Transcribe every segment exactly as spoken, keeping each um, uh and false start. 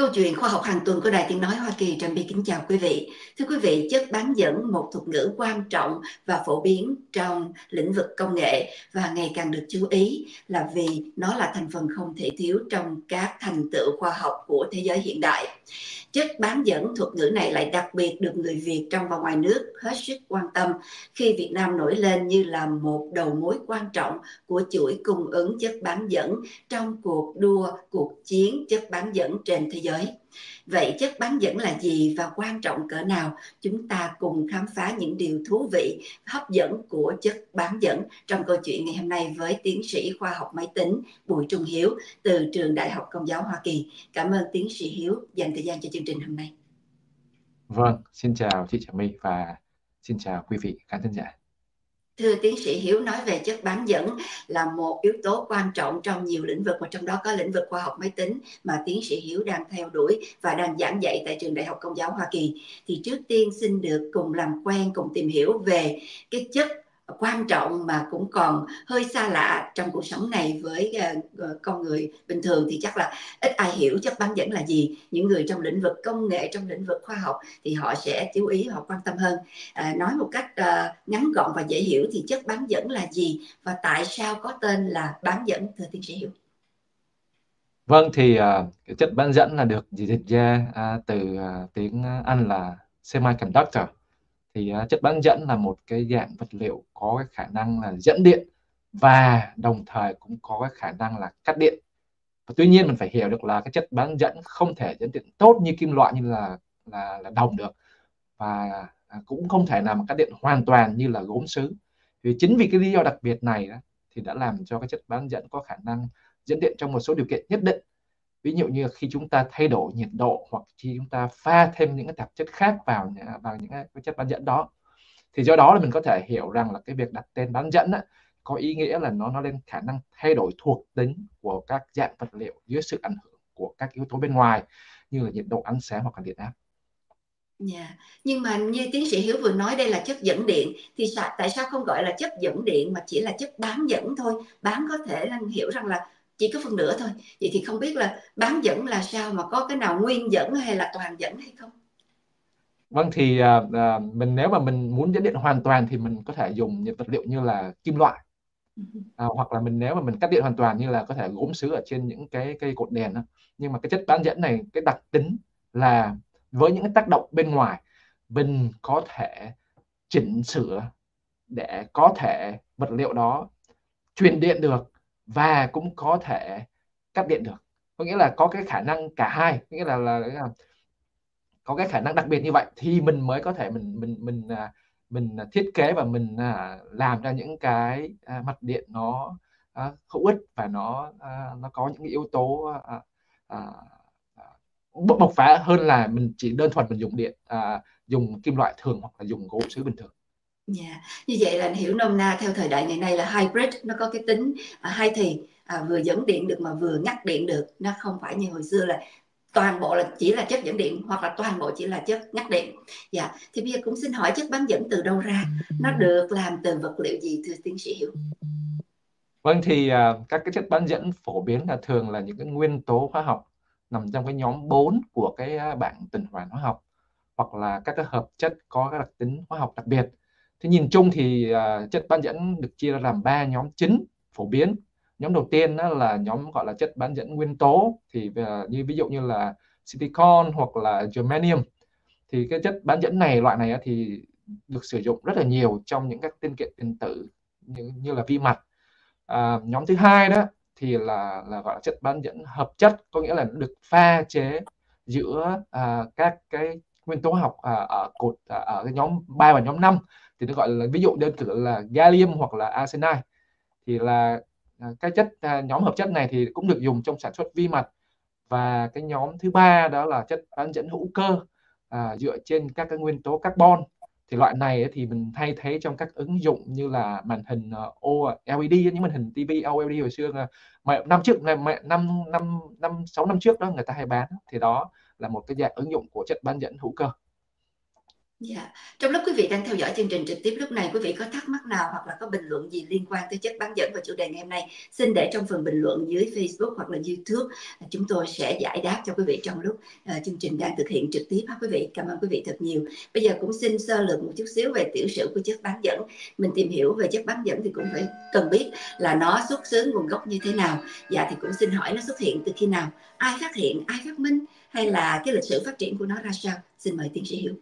Câu chuyện khoa học hàng tuần của Đài Tiếng nói Hoa Kỳ, Trà My kính chào quý vị. Thưa quý vị, chất bán dẫn, một thuật ngữ quan trọng và phổ biến trong lĩnh vực công nghệ và ngày càng được chú ý là vì nó là thành phần không thể thiếu trong các thành tựu khoa học của thế giới hiện đại. Chất bán dẫn, thuật ngữ này lại đặc biệt được người Việt trong và ngoài nước hết sức quan tâm khi Việt Nam nổi lên như là một đầu mối quan trọng của chuỗi cung ứng chất bán dẫn trong cuộc đua, cuộc chiến chất bán dẫn trên thế giới. Vậy chất bán dẫn là gì và quan trọng cỡ nào? Chúng ta cùng khám phá những điều thú vị, hấp dẫn của chất bán dẫn trong câu chuyện ngày hôm nay với tiến sĩ khoa học máy tính Bùi Trung Hiếu từ Trường Đại học Công giáo Hoa Kỳ. Cảm ơn tiến sĩ Hiếu dành thời gian cho chương trình hôm nay. Vâng, xin chào chị Trà My và xin chào quý vị khán thính giả. Thưa tiến sĩ Hiếu, nói về chất bán dẫn là một yếu tố quan trọng trong nhiều lĩnh vực, và trong đó có lĩnh vực khoa học máy tính mà tiến sĩ Hiếu đang theo đuổi và đang giảng dạy tại Trường Đại học Công giáo Hoa Kỳ. Thì trước tiên xin được cùng làm quen, cùng tìm hiểu về cái chất quan trọng mà cũng còn hơi xa lạ trong cuộc sống này với uh, con người bình thường thì chắc là ít ai hiểu chất bán dẫn là gì. Những người trong lĩnh vực công nghệ, trong lĩnh vực khoa học thì họ sẽ chú ý, họ quan tâm hơn. À, nói một cách uh, ngắn gọn và dễ hiểu thì chất bán dẫn là gì và tại sao có tên là bán dẫn, thưa tiến sĩ Hiếu? Vâng, thì uh, cái chất bán dẫn là được dịch ra uh, từ uh, tiếng Anh là semiconductor. Thì uh, chất bán dẫn là một cái dạng vật liệu có cái khả năng là dẫn điện và đồng thời cũng có cái khả năng là cắt điện. Và tuy nhiên mình phải hiểu được là cái chất bán dẫn không thể dẫn điện tốt như kim loại, như là là, là đồng được, và cũng không thể nào mà cắt điện hoàn toàn như là gốm sứ. Vì chính vì cái lý do đặc biệt này đó, thì đã làm cho cái chất bán dẫn có khả năng dẫn điện trong một số điều kiện nhất định. Ví dụ như khi chúng ta thay đổi nhiệt độ hoặc khi chúng ta pha thêm những cái tạp chất khác vào vào những cái chất bán dẫn đó. Thì do đó là mình có thể hiểu rằng là cái việc đặt tên bán dẫn á, có ý nghĩa là nó nó lên khả năng thay đổi thuộc tính của các dạng vật liệu dưới sự ảnh hưởng của các yếu tố bên ngoài như là nhiệt độ, ánh sáng hoặc là điện áp. Yeah. Nhưng mà như tiến sĩ Hiếu vừa nói, đây là chất dẫn điện thì sao, tại sao không gọi là chất dẫn điện mà chỉ là chất bán dẫn thôi? Bán có thể là hiểu rằng là chỉ có phần nửa thôi. Vậy thì không biết là bán dẫn là sao, mà có cái nào nguyên dẫn hay là toàn dẫn hay không? Vâng, thì uh, uh, mình nếu mà mình muốn dẫn điện hoàn toàn thì mình có thể dùng những vật liệu như là kim loại, à, hoặc là mình nếu mà mình cắt điện hoàn toàn như là có thể gốm sứ ở trên những cái cây cột đèn đó. Nhưng mà cái chất bán dẫn này, cái đặc tính là với những cái tác động bên ngoài, mình có thể chỉnh sửa để có thể vật liệu đó truyền điện được và cũng có thể cắt điện được. Có nghĩa là có cái khả năng cả hai, có nghĩa là, là, là có cái khả năng đặc biệt như vậy thì mình mới có thể mình mình mình mình thiết kế và mình làm ra những cái mặt điện nó hữu ích và nó nó có những cái yếu tố bộc phá hơn là mình chỉ đơn thuần mình dùng điện à, dùng kim loại thường hoặc là dùng gỗ sứ bình thường. Yeah. Như vậy là hiểu nôm na theo thời đại ngày nay là hybrid, nó có cái tính à, hai thì à, vừa dẫn điện được mà vừa ngắt điện được, nó không phải như hồi xưa là toàn bộ là chỉ là chất dẫn điện hoặc là toàn bộ chỉ là chất ngắt điện. Dạ, thì bây giờ cũng xin hỏi chất bán dẫn từ đâu ra, nó được làm từ vật liệu gì, thưa tiến sĩ Hiếu? Vâng, thì uh, các cái chất bán dẫn phổ biến là thường là những cái nguyên tố hóa học nằm trong cái nhóm bốn của cái bảng tuần hoàn hóa học, hoặc là các cái hợp chất có các đặc tính hóa học đặc biệt. Thế nhìn chung thì uh, chất bán dẫn được chia ra làm ba nhóm chính phổ biến. Nhóm đầu tiên đó là nhóm gọi là chất bán dẫn nguyên tố, thì uh, như ví dụ như là silicon hoặc là germanium. Thì cái chất bán dẫn này, loại này thì được sử dụng rất là nhiều trong những các linh kiện điện tử như, như là vi mạch. À, nhóm thứ hai đó thì là là gọi là chất bán dẫn hợp chất, có nghĩa là nó được pha chế giữa à, các cái nguyên tố học à, ở cột à, ở cái nhóm ba và nhóm năm, thì nó gọi là, ví dụ đơn cử là gallium hoặc là arsenide. Thì là à, cái chất à, nhóm hợp chất này thì cũng được dùng trong sản xuất vi mạch. Và cái nhóm thứ ba đó là chất bán dẫn hữu cơ à, dựa trên các cái nguyên tố carbon. Thì loại này thì mình hay thấy trong các ứng dụng như là màn hình o lờ e đê, những màn hình ti vi o lờ e đê hồi xưa mà năm trước năm năm năm năm sáu năm trước đó người ta hay bán, thì đó là một cái dạng ứng dụng của chất bán dẫn hữu cơ. Dạ. Trong lúc quý vị đang theo dõi chương trình trực tiếp lúc này, quý vị có thắc mắc nào hoặc là có bình luận gì liên quan tới chất bán dẫn và chủ đề ngày hôm nay, xin để trong phần bình luận dưới Facebook hoặc là YouTube. Chúng tôi sẽ giải đáp cho quý vị trong lúc uh, chương trình đang thực hiện trực tiếp. Quý vị, cảm ơn quý vị thật nhiều. Bây giờ cũng xin sơ lược một chút xíu về tiểu sử của chất bán dẫn. Mình tìm hiểu về chất bán dẫn thì cũng phải cần biết là nó xuất xứ nguồn gốc như thế nào. Dạ thì cũng xin hỏi nó xuất hiện từ khi nào, ai phát hiện, ai phát minh, hay là cái lịch sử phát triển của nó ra sao. Xin mời tiến sĩ Hiếu.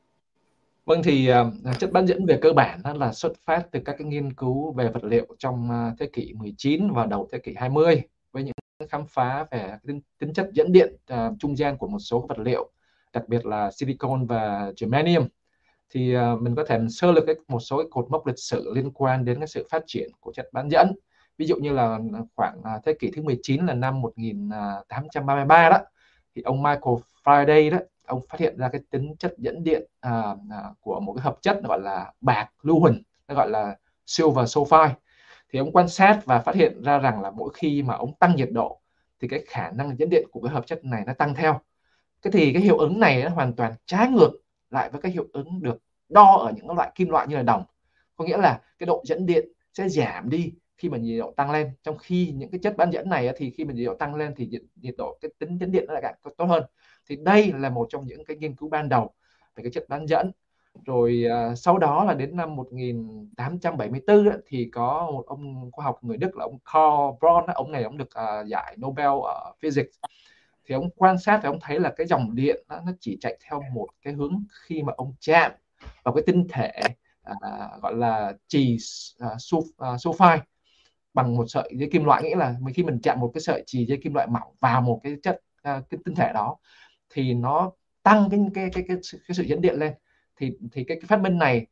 Vâng, thì uh, chất bán dẫn về cơ bản đó là xuất phát từ các cái nghiên cứu về vật liệu trong uh, thế kỷ mười chín và đầu thế kỷ hai mươi, với những khám phá về tính, tính chất dẫn điện uh, trung gian của một số vật liệu, đặc biệt là silicon và germanium. Thì uh, mình có thể sơ lược một số cái cột mốc lịch sử liên quan đến cái sự phát triển của chất bán dẫn. Ví dụ như là khoảng uh, thế kỷ thứ mười chín là năm một nghìn tám trăm ba mươi ba đó, thì ông Michael Faraday đó, ông phát hiện ra cái tính chất dẫn điện à, à, của một cái hợp chất gọi là bạc lưu huỳnh, nó gọi là silver sulfide. Thì ông quan sát và phát hiện ra rằng là mỗi khi mà ông tăng nhiệt độ thì cái khả năng dẫn điện của cái hợp chất này nó tăng theo. Cái thì cái hiệu ứng này nó hoàn toàn trái ngược lại với cái hiệu ứng được đo ở những loại kim loại như là đồng. Có nghĩa là cái độ dẫn điện sẽ giảm đi khi mà nhiệt độ tăng lên, trong khi những cái chất bán dẫn này thì khi mà nhiệt độ tăng lên thì nhiệt độ cái tính dẫn điện nó lại càng tốt hơn. Thì đây là một trong những cái nghiên cứu ban đầu về cái chất bán dẫn. Rồi uh, sau đó là đến năm một nghìn tám trăm bảy mươi tư ấy, thì có một ông khoa học người Đức là ông Karl Braun, ông này ông được uh, giải Nobel ở Physics. Thì ông quan sát thì ông thấy là cái dòng điện đó, nó chỉ chạy theo một cái hướng khi mà ông chạm vào cái tinh thể uh, gọi là chì uh, sulfide bằng một sợi dây kim loại, nghĩa là khi mình chạm một cái sợi chì dây kim loại mỏng vào một cái chất uh, cái tinh thể đó thì nó tăng cái cái cái cái, cái sự dẫn điện lên. Thì thì cái, cái phát minh này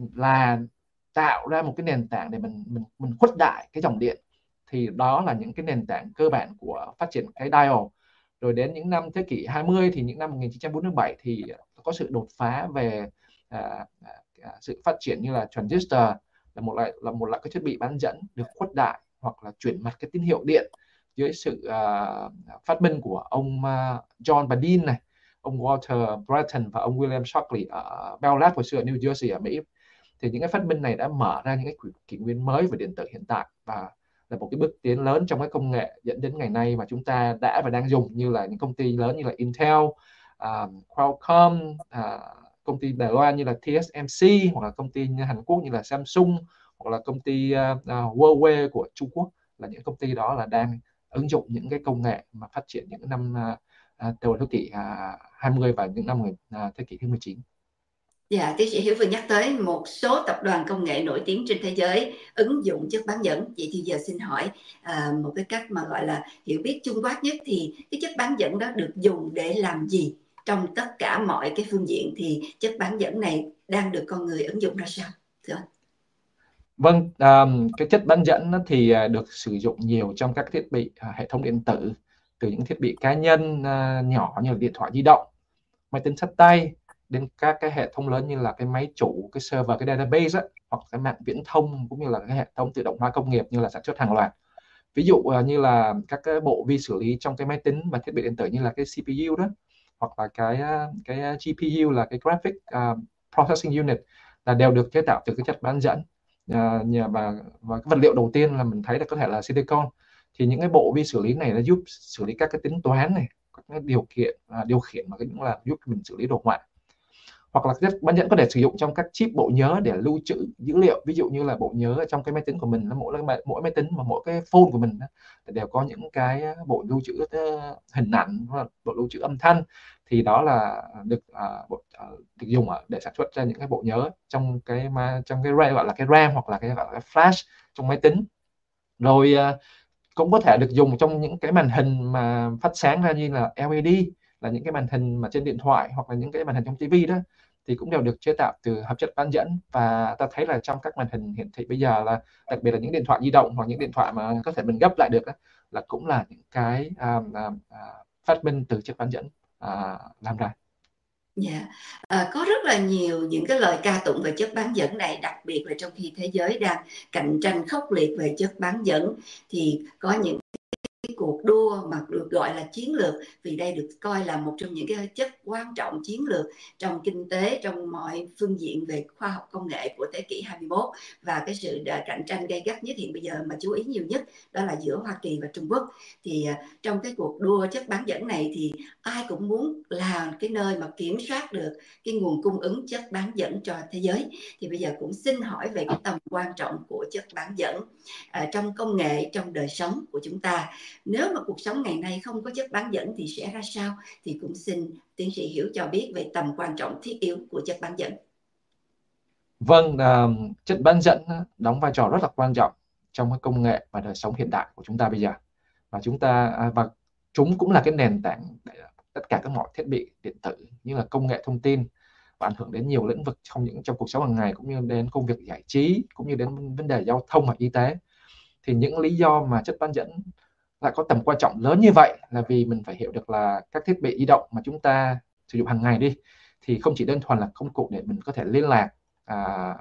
là tạo ra một cái nền tảng để mình mình mình khuếch đại cái dòng điện. Thì đó là những cái nền tảng cơ bản của phát triển cái diode. Rồi đến những năm thế kỷ hai mươi thì những năm một nghìn chín trăm bốn mươi bảy thì có sự đột phá về à, à, sự phát triển như là transistor, là một loại là một loại cái thiết bị bán dẫn được khuếch đại hoặc là chuyển mặt cái tín hiệu điện dưới sự uh, phát minh của ông uh, John Badin này, ông Walter Brattain và ông William Shockley ở Bell Labs hồi xưa ở New Jersey ở Mỹ. Thì những cái phát minh này đã mở ra những cái kỷ nguyên mới về điện tử hiện tại, và là một cái bước tiến lớn trong cái công nghệ dẫn đến ngày nay mà chúng ta đã và đang dùng, như là những công ty lớn như là Intel, uh, Qualcomm, uh, công ty Đài Loan như là T S M C, hoặc là công ty như Hàn Quốc như là Samsung, hoặc là công ty uh, uh, Huawei của Trung Quốc. Là những công ty đó là đang ứng dụng những cái công nghệ mà phát triển những năm uh, đầu thế kỷ uh, hai mươi và những năm uh, thế kỷ thứ mười chín. Dạ, tiến sĩ Hiếu vừa nhắc tới một số tập đoàn công nghệ nổi tiếng trên thế giới ứng dụng chất bán dẫn. Vậy thì giờ xin hỏi à, một cái cách mà gọi là hiểu biết chung quát nhất, thì cái chất bán dẫn đó được dùng để làm gì trong tất cả mọi cái phương diện, thì chất bán dẫn này đang được con người ứng dụng ra sao? Thưa anh. Vâng, um, cái chất bán dẫn thì được sử dụng nhiều trong các thiết bị uh, hệ thống điện tử, từ những thiết bị cá nhân uh, nhỏ như là điện thoại di động, máy tính xách tay, đến các cái hệ thống lớn như là cái máy chủ, cái server, cái database ấy, hoặc cái mạng viễn thông, cũng như là cái hệ thống tự động hóa công nghiệp như là sản xuất hàng loạt. Ví dụ uh, như là các cái bộ vi xử lý trong cái máy tính và thiết bị điện tử như là cái C P U đó, hoặc là cái cái G P U là cái Graphic uh, Processing Unit, là đều được chế tạo từ cái chất bán dẫn. Uh, và, và cái vật liệu đầu tiên là mình thấy là có thể là silicon. Thì những cái bộ vi xử lý này nó giúp xử lý các cái tính toán này, các cái điều kiện uh, điều khiển mà cũng là giúp mình xử lý đồ họa. Hoặc là chất bán dẫn có thể sử dụng trong các chip bộ nhớ để lưu trữ dữ liệu. Ví dụ như là bộ nhớ trong cái máy tính của mình, mỗi mỗi máy tính mà mỗi cái phone của mình đều có những cái bộ lưu trữ hình ảnh, bộ lưu trữ âm thanh. Thì đó là được uh, bộ, uh, được dùng để sản xuất ra những cái bộ nhớ trong cái mà trong cái RAM, gọi là cái RAM, hoặc là cái gọi là cái flash trong máy tính. Rồi uh, cũng có thể được dùng trong những cái màn hình mà phát sáng ra như là L E D, là những cái màn hình mà trên điện thoại, hoặc là những cái màn hình trong ti vi đó, thì cũng đều được chế tạo từ hợp chất bán dẫn. Và ta thấy là trong các màn hình hiển thị bây giờ, là đặc biệt là những điện thoại di động hoặc những điện thoại mà có thể mình gấp lại được đó, là cũng là những cái uh, uh, phát minh từ chất bán dẫn uh, làm ra. Dạ, yeah. à, có rất là nhiều những cái lời ca tụng về chất bán dẫn này, đặc biệt là trong khi thế giới đang cạnh tranh khốc liệt về chất bán dẫn, thì có những cái cuộc đua mà được gọi là chiến lược, vì đây được coi là một trong những cái chất quan trọng chiến lược trong kinh tế, trong mọi phương diện về khoa học công nghệ của thế kỷ hai mươi mốt, và cái sự cạnh tranh gay gắt nhất hiện bây giờ mà chú ý nhiều nhất đó là giữa Hoa Kỳ và Trung Quốc. Thì trong cái cuộc đua chất bán dẫn này thì ai cũng muốn là cái nơi mà kiểm soát được cái nguồn cung ứng chất bán dẫn cho thế giới. Thì bây giờ cũng xin hỏi về cái tầm quan trọng của chất bán dẫn à, trong công nghệ, trong đời sống của chúng ta. Nếu mà cuộc sống ngày nay không có chất bán dẫn thì sẽ ra sao? Thì cũng xin tiến sĩ Hiểu cho biết về tầm quan trọng thiết yếu của chất bán dẫn. Vâng, uh, chất bán dẫn đóng vai trò rất là quan trọng trong cái công nghệ và đời sống hiện đại của chúng ta bây giờ. Và chúng ta và chúng cũng là cái nền tảng để tất cả các mọi thiết bị điện tử như là công nghệ thông tin, và ảnh hưởng đến nhiều lĩnh vực trong những trong cuộc sống hàng ngày, cũng như đến công việc giải trí, cũng như đến vấn đề giao thông và y tế. Thì những lý do mà chất bán dẫn lại có tầm quan trọng lớn như vậy là vì mình phải hiểu được là các thiết bị di động mà chúng ta sử dụng hàng ngày đi thì không chỉ đơn thuần là công cụ để mình có thể liên lạc, à,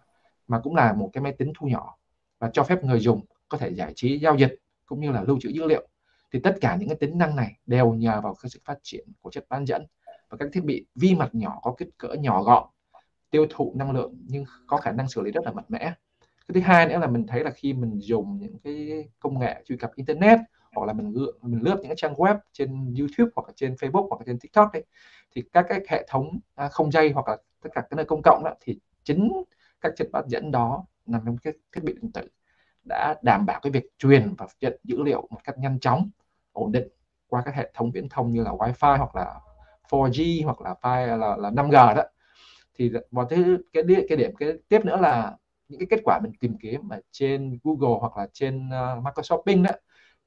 mà cũng là một cái máy tính thu nhỏ và cho phép người dùng có thể giải trí, giao dịch cũng như là lưu trữ dữ liệu. Thì tất cả những cái tính năng này đều nhờ vào cái sự phát triển của chất bán dẫn và các thiết bị vi mạch nhỏ có kích cỡ nhỏ gọn, tiêu thụ năng lượng nhưng có khả năng xử lý rất là mạnh mẽ. Cái thứ hai nữa là mình thấy là khi mình dùng những cái công nghệ truy cập internet, hoặc là mình lướt, mình lướt những cái trang web trên YouTube hoặc là trên Facebook hoặc là trên TikTok đấy, thì các cái hệ thống không dây hoặc là tất cả các nơi công cộng đó, thì chính các chất bán dẫn đó nằm trong cái thiết bị điện tử đã đảm bảo cái việc truyền và nhận dữ liệu một cách nhanh chóng, ổn định qua các hệ thống viễn thông như là Wi-Fi hoặc là bốn G hoặc là là, là, là năm G đó. Thì vào thứ cái cái điểm cái tiếp nữa là những cái kết quả mình tìm kiếm ở trên Google hoặc là trên uh, Microsoft Bing đó,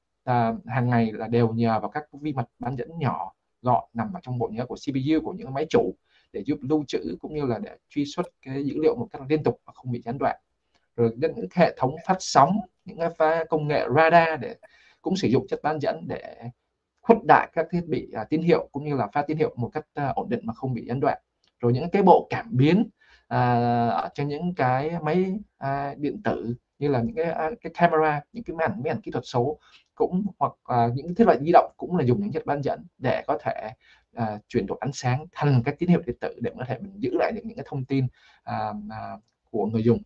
là hàng ngày là đều nhờ vào các vi mạch bán dẫn nhỏ gọn nằm ở trong bộ nhớ của xê pê u của những máy chủ để giúp lưu trữ cũng như là để truy xuất cái dữ liệu một cách liên tục và không bị gián đoạn. Rồi những hệ thống phát sóng, những cái công nghệ radar để cũng sử dụng chất bán dẫn để khuếch đại các thiết bị uh, tín hiệu cũng như là phát tín hiệu một cách uh, ổn định mà không bị gián đoạn. Rồi những cái bộ cảm biến à, ở trên những cái máy à, điện tử như là những cái, à, cái camera, những cái máy ảnh, máy ảnh kỹ thuật số cũng hoặc à, những thiết bị di động cũng là dùng những chất bán dẫn để có thể à, chuyển đổi ánh sáng thành các tín hiệu điện tử để có thể mình giữ lại được những cái thông tin à, à, của người dùng.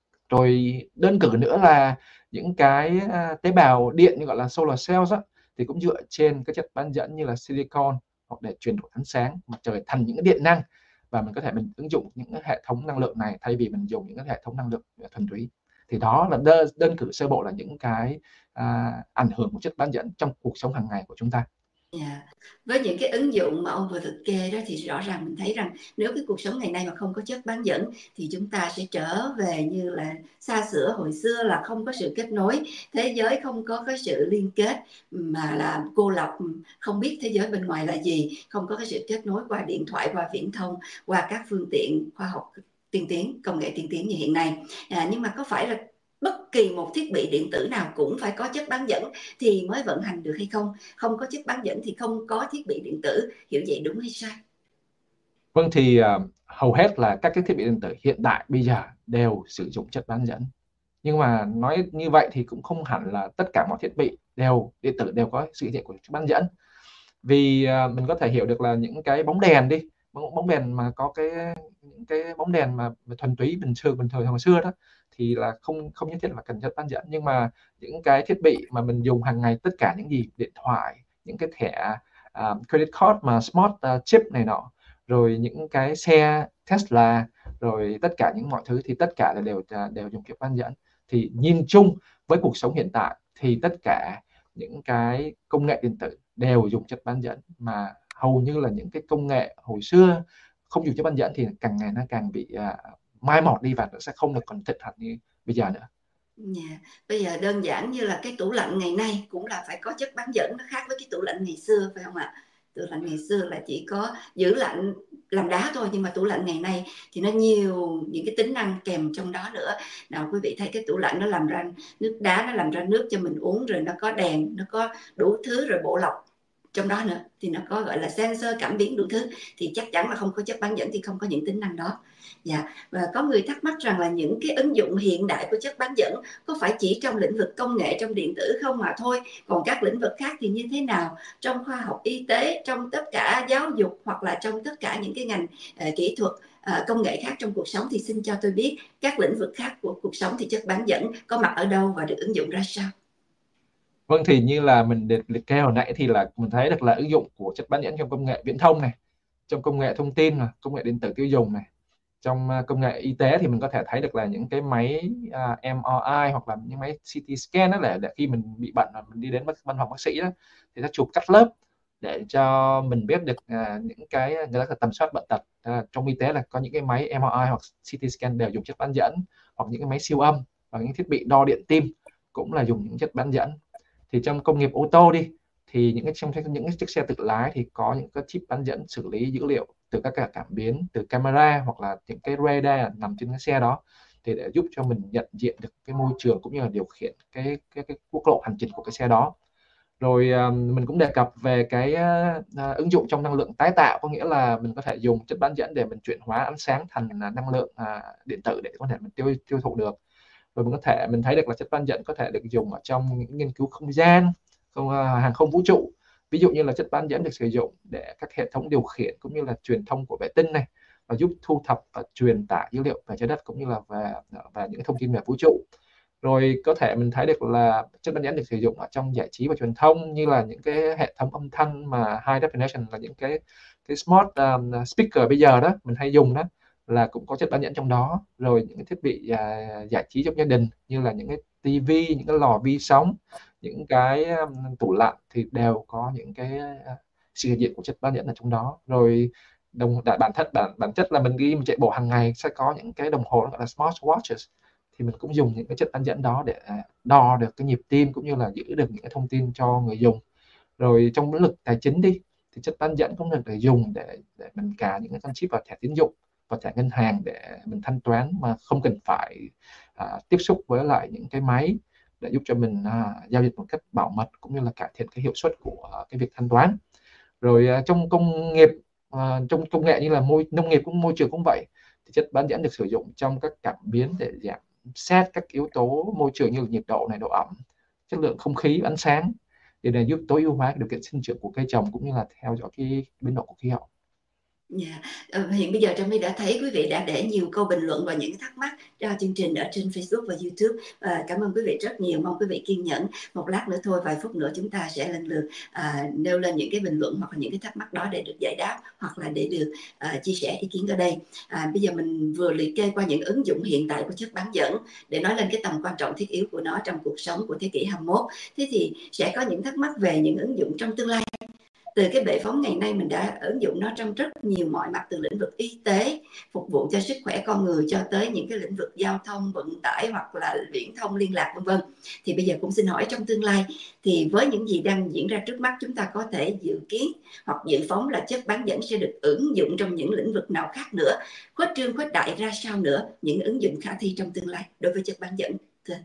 Rồi đơn cử nữa là những cái à, tế bào điện như gọi là solar cells á, thì cũng dựa trên các chất bán dẫn như là silicon hoặc để chuyển đổi ánh sáng mặt trời thành những cái điện năng, và mình có thể mình ứng dụng những cái hệ thống năng lượng này thay vì mình dùng những cái hệ thống năng lượng thuần túy. Thì đó là đơn, đơn cử sơ bộ là những cái à, ảnh hưởng của chất bán dẫn trong cuộc sống hàng ngày của chúng ta. Yeah. Với những cái ứng dụng mà ông vừa liệt kê đó thì rõ ràng mình thấy rằng nếu cái cuộc sống ngày nay mà không có chất bán dẫn thì chúng ta sẽ trở về như là xa xưa hồi xưa, là không có sự kết nối, thế giới không có cái sự liên kết mà là cô lập, không biết thế giới bên ngoài là gì, không có cái sự kết nối qua điện thoại, qua viễn thông, qua các phương tiện khoa học tiên tiến, công nghệ tiên tiến như hiện nay. À, nhưng mà có phải là bất kỳ một thiết bị điện tử nào cũng phải có chất bán dẫn thì mới vận hành được hay không? Không có chất bán dẫn thì không có thiết bị điện tử, hiểu vậy đúng hay sai? Vâng, thì uh, hầu hết là các cái thiết bị điện tử hiện đại bây giờ đều sử dụng chất bán dẫn. Nhưng mà nói như vậy thì cũng không hẳn là tất cả mọi thiết bị đều điện tử đều có sự hiện diện của chất bán dẫn. Vì uh, mình có thể hiểu được là những cái bóng đèn đi, bóng, bóng đèn mà có cái những cái bóng đèn mà thuần túy bình thường bình thường hồi xưa đó thì là không không nhất thiết là cần chất bán dẫn. Nhưng mà những cái thiết bị mà mình dùng hàng ngày, tất cả những gì điện thoại, những cái thẻ uh, credit card mà smart uh, chip này nọ, rồi những cái xe Tesla, rồi tất cả những mọi thứ thì tất cả là đều đều dùng chất bán dẫn. Thì nhìn chung với cuộc sống hiện tại thì tất cả những cái công nghệ điện tử đều dùng chất bán dẫn, mà hầu như là những cái công nghệ hồi xưa không dùng chất bán dẫn thì càng ngày nó càng bị uh, mai một đi và nó sẽ không được còn thịnh hành như bây giờ nữa. Yeah. Bây giờ đơn giản như là cái tủ lạnh ngày nay cũng là phải có chất bán dẫn, nó khác với cái tủ lạnh ngày xưa phải không ạ? Tủ lạnh ngày xưa là chỉ có giữ lạnh làm đá thôi, nhưng mà tủ lạnh ngày nay thì nó nhiều những cái tính năng kèm trong đó nữa. Nào quý vị thấy cái tủ lạnh nó làm ra nước đá, nó làm ra nước cho mình uống, rồi nó có đèn, nó có đủ thứ, rồi bộ lọc trong đó nữa, thì nó có gọi là sensor cảm biến đủ thứ, thì chắc chắn là không có chất bán dẫn thì không có những tính năng đó. Dạ, và có người thắc mắc rằng là những cái ứng dụng hiện đại của chất bán dẫn có phải chỉ trong lĩnh vực công nghệ, trong điện tử không mà thôi, còn các lĩnh vực khác thì như thế nào, trong khoa học y tế, trong tất cả giáo dục, hoặc là trong tất cả những cái ngành uh, kỹ thuật, uh, công nghệ khác trong cuộc sống, thì xin cho tôi biết các lĩnh vực khác của cuộc sống thì chất bán dẫn có mặt ở đâu và được ứng dụng ra sao? Vâng, thì như là mình liệt, liệt kê hồi nãy thì là mình thấy được là ứng dụng của chất bán dẫn trong công nghệ viễn thông này, trong công nghệ thông tin, này, công nghệ điện tử tiêu dùng này, trong uh, công nghệ y tế thì mình có thể thấy được là những cái máy uh, em rờ i hoặc là những máy xê tê scan đó, để, để khi mình bị bệnh mà mình đi đến văn phòng bác sĩ đó, thì nó chụp cắt lớp để cho mình biết được uh, những cái người ta tầm soát bệnh tật. Uh, trong y tế là có những cái máy em rờ i hoặc xê tê scan đều dùng chất bán dẫn, hoặc những cái máy siêu âm và những thiết bị đo điện tim cũng là dùng những chất bán dẫn. Thì trong công nghiệp ô tô đi, thì những cái trong những cái chiếc xe tự lái thì có những cái chip bán dẫn xử lý dữ liệu từ các cả cảm biến, từ camera hoặc là những cái radar nằm trên cái xe đó, thì để giúp cho mình nhận diện được cái môi trường cũng như là điều khiển cái cái, cái quốc lộ hành trình của cái xe đó. Rồi uh, mình cũng đề cập về cái uh, ứng dụng trong năng lượng tái tạo, có nghĩa là mình có thể dùng chất bán dẫn để mình chuyển hóa ánh sáng thành uh, năng lượng uh, điện tử để có thể mình tiêu tiêu thụ được. Rồi mình có thể mình thấy được là chất bán dẫn có thể được dùng ở trong những nghiên cứu không gian, không, uh, hàng không vũ trụ. Ví dụ như là chất bán dẫn được sử dụng để các hệ thống điều khiển cũng như là truyền thông của vệ tinh này, và giúp thu thập và truyền tải dữ liệu về trái đất cũng như là về và những thông tin về vũ trụ. Rồi có thể mình thấy được là chất bán dẫn được sử dụng ở trong giải trí và truyền thông, như là những cái hệ thống âm thanh mà high definition, là những cái cái smart um, speaker bây giờ đó mình hay dùng đó, là cũng có chất bán dẫn trong đó. Rồi những cái thiết bị uh, giải trí trong gia đình như là những cái tivi, những cái lò vi sóng, những cái um, tủ lạnh thì đều có những cái uh, sự hiện diện của chất bán dẫn ở trong đó. Rồi đồng đại bản chất bản bản chất là mình đi mình chạy bộ hàng ngày sẽ có những cái đồng hồ gọi là smart watches, thì mình cũng dùng những cái chất bán dẫn đó để đo được cái nhịp tim cũng như là giữ được những cái thông tin cho người dùng. Rồi trong lĩnh vực tài chính đi, thì chất bán dẫn cũng được để dùng để để mình cài những cái con chip vào thẻ tín dụng và thẻ ngân hàng để mình thanh toán mà không cần phải à, tiếp xúc với lại những cái máy, để giúp cho mình à, giao dịch một cách bảo mật cũng như là cải thiện cái hiệu suất của à, cái việc thanh toán. Rồi à, trong công nghiệp, à, trong công nghệ như là môi nông nghiệp cũng môi trường cũng vậy, thì chất bán dẫn được sử dụng trong các cảm biến để giảm xét các yếu tố môi trường như là nhiệt độ này, độ ẩm, chất lượng không khí, ánh sáng, để này giúp tối ưu hóa điều kiện sinh trưởng của cây trồng cũng như là theo dõi cái biến đổi của khí hậu. Yeah. Ờ, hiện bây giờ Trâm My đã thấy quý vị đã để nhiều câu bình luận và những thắc mắc cho chương trình ở trên Facebook và YouTube. À, cảm ơn quý vị rất nhiều, mong quý vị kiên nhẫn. Một lát nữa thôi, vài phút nữa chúng ta sẽ lần lượt à, nêu lên những cái bình luận hoặc là những cái thắc mắc đó để được giải đáp, hoặc là để được à, chia sẻ ý kiến ở đây. À, bây giờ mình vừa liệt kê qua những ứng dụng hiện tại của chất bán dẫn để nói lên cái tầm quan trọng thiết yếu của nó trong cuộc sống của thế kỷ hai mươi mốt. Thế thì sẽ có những thắc mắc về những ứng dụng trong tương lai. Từ cái bệ phóng ngày nay mình đã ứng dụng nó trong rất nhiều mọi mặt, từ lĩnh vực y tế phục vụ cho sức khỏe con người cho tới những cái lĩnh vực giao thông vận tải hoặc là viễn thông liên lạc vân vân. Thì bây giờ cũng xin hỏi, trong tương lai thì với những gì đang diễn ra trước mắt, chúng ta có thể dự kiến hoặc dự phóng là chất bán dẫn sẽ được ứng dụng trong những lĩnh vực nào khác nữa, khuếch trương khuếch đại ra sao nữa, những ứng dụng khả thi trong tương lai đối với chất bán dẫn? Thưa.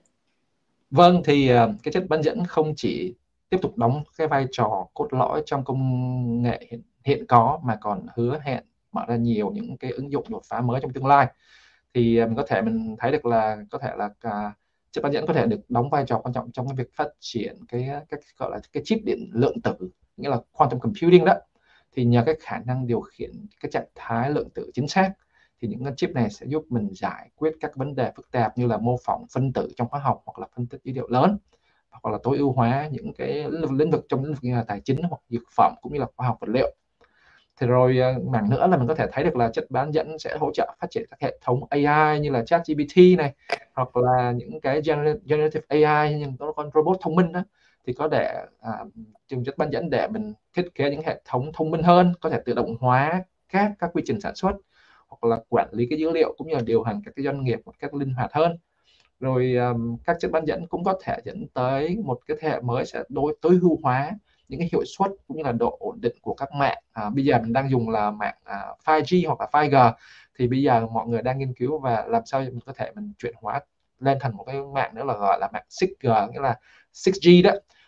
Vâng, thì cái chất bán dẫn không chỉ tiếp tục đóng cái vai trò cốt lõi trong công nghệ hiện, hiện có, mà còn hứa hẹn mở ra nhiều những cái ứng dụng đột phá mới trong tương lai. Thì mình có thể mình thấy được là có thể là cả, chất bán dẫn có thể được đóng vai trò quan trọng trong cái việc phát triển cái cái gọi là cái chip điện lượng tử, nghĩa là quantum computing đó. Thì nhờ cái khả năng điều khiển cái trạng thái lượng tử chính xác, thì những cái chip này sẽ giúp mình giải quyết các vấn đề phức tạp như là mô phỏng phân tử trong hóa học hoặc là phân tích dữ liệu lớn, hoặc là tối ưu hóa những cái lĩnh vực trong lĩnh vực như là tài chính hoặc dược phẩm cũng như là khoa học vật liệu. Thì rồi mảng nữa là mình có thể thấy được là chất bán dẫn sẽ hỗ trợ phát triển các hệ thống a i như là ChatGPT này, hoặc là những cái generative a i như những con robot thông minh đó, thì có để à, dùng chất bán dẫn để mình thiết kế những hệ thống thông minh hơn, có thể tự động hóa các các quy trình sản xuất, hoặc là quản lý cái dữ liệu cũng như là điều hành các cái doanh nghiệp một cách linh hoạt hơn. Rồi um, các chất bán dẫn cũng có thể dẫn tới một cái thế hệ mới sẽ đối tối ưu hóa những cái hiệu suất cũng như là độ ổn định của các mạng. À, bây giờ mình đang dùng là mạng à, năm G hoặc là năm G, thì bây giờ mọi người đang nghiên cứu và làm sao mình có thể mình chuyển hóa lên thành một cái mạng nữa là gọi là mạng sáu G, nghĩa là sáu G đó.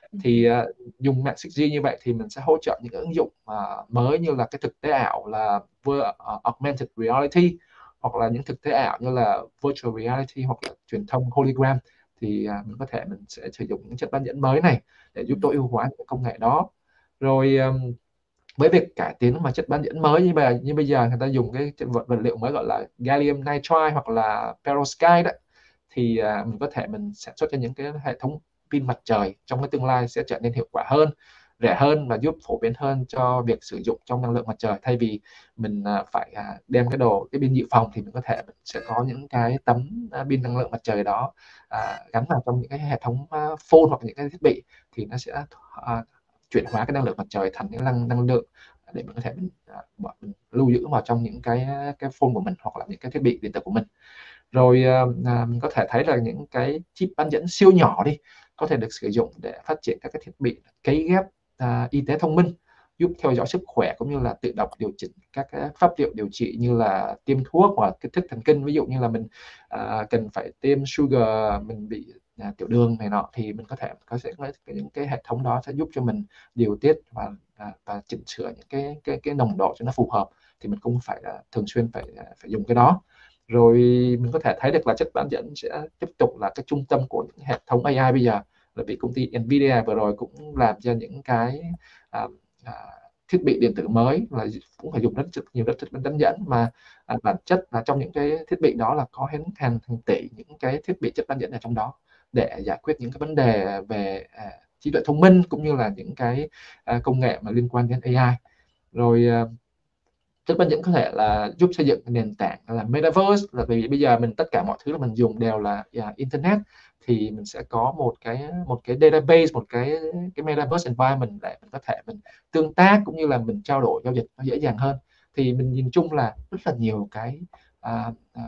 Thì uh, dùng mạng xích giê như vậy thì mình sẽ hỗ trợ những ứng dụng uh, mới như là cái thực tế ảo là uh, augmented reality, hoặc là những thực tế ảo như là virtual reality, hoặc là truyền thông hologram. Thì uh, mình có thể mình sẽ sử dụng những chất bán dẫn mới này để giúp tối ưu hóa những công nghệ đó. Rồi um, với việc cải tiến mà chất bán dẫn mới như bây như bây giờ người ta dùng cái vật, vật liệu mới gọi là gallium nitride hoặc là perovskite đó, thì à, mình có thể mình sản xuất cho những cái hệ thống pin mặt trời trong cái tương lai sẽ trở nên hiệu quả hơn, rẻ hơn và giúp phổ biến hơn cho việc sử dụng trong năng lượng mặt trời. Thay vì mình à, phải à, đem cái đồ cái pin dự phòng thì mình có thể mình sẽ có những cái tấm à, pin năng lượng mặt trời đó à, gắn vào trong những cái hệ thống à, phone hoặc những cái thiết bị, thì nó sẽ à, chuyển hóa cái năng lượng mặt trời thành những năng năng lượng để mình có thể mình, à, mình lưu giữ vào trong những cái cái phone của mình hoặc là những cái thiết bị điện tử của mình. Rồi à, mình có thể thấy là những cái chip bán dẫn siêu nhỏ đi có thể được sử dụng để phát triển các cái thiết bị cấy ghép à, y tế thông minh, giúp theo dõi sức khỏe cũng như là tự động điều chỉnh các cái pháp liệu điều trị như là tiêm thuốc hoặc kích thích thần kinh. Ví dụ như là mình à, cần phải tiêm sugar, mình bị à, tiểu đường này nọ, thì mình có thể có sẽ có những cái hệ thống đó sẽ giúp cho mình điều tiết và và, và chỉnh sửa những cái cái cái nồng độ cho nó phù hợp, thì mình cũng phải là thường xuyên phải phải dùng cái đó. Rồi mình có thể thấy được là chất bán dẫn sẽ tiếp tục là cái trung tâm của những hệ thống a i bây giờ, bởi vì công ty Nvidia vừa rồi cũng làm ra những cái à, à, thiết bị điện tử mới là cũng phải dùng rất nhiều rất chất bán dẫn, mà à, bản chất là trong những cái thiết bị đó là có đến hàng hàng tỷ những cái thiết bị chất bán dẫn ở trong đó để giải quyết những cái vấn đề về à, trí tuệ thông minh cũng như là những cái à, công nghệ mà liên quan đến a i. Rồi à, chất bán dẫn có thể là giúp xây dựng nền tảng là metaverse, là vì bây giờ mình tất cả mọi thứ là mình dùng đều là yeah, internet, thì mình sẽ có một cái một cái database, một cái cái metaverse environment để mình có thể mình tương tác cũng như là mình trao đổi giao dịch nó dễ dàng hơn. Thì mình nhìn chung là rất là nhiều cái à, à,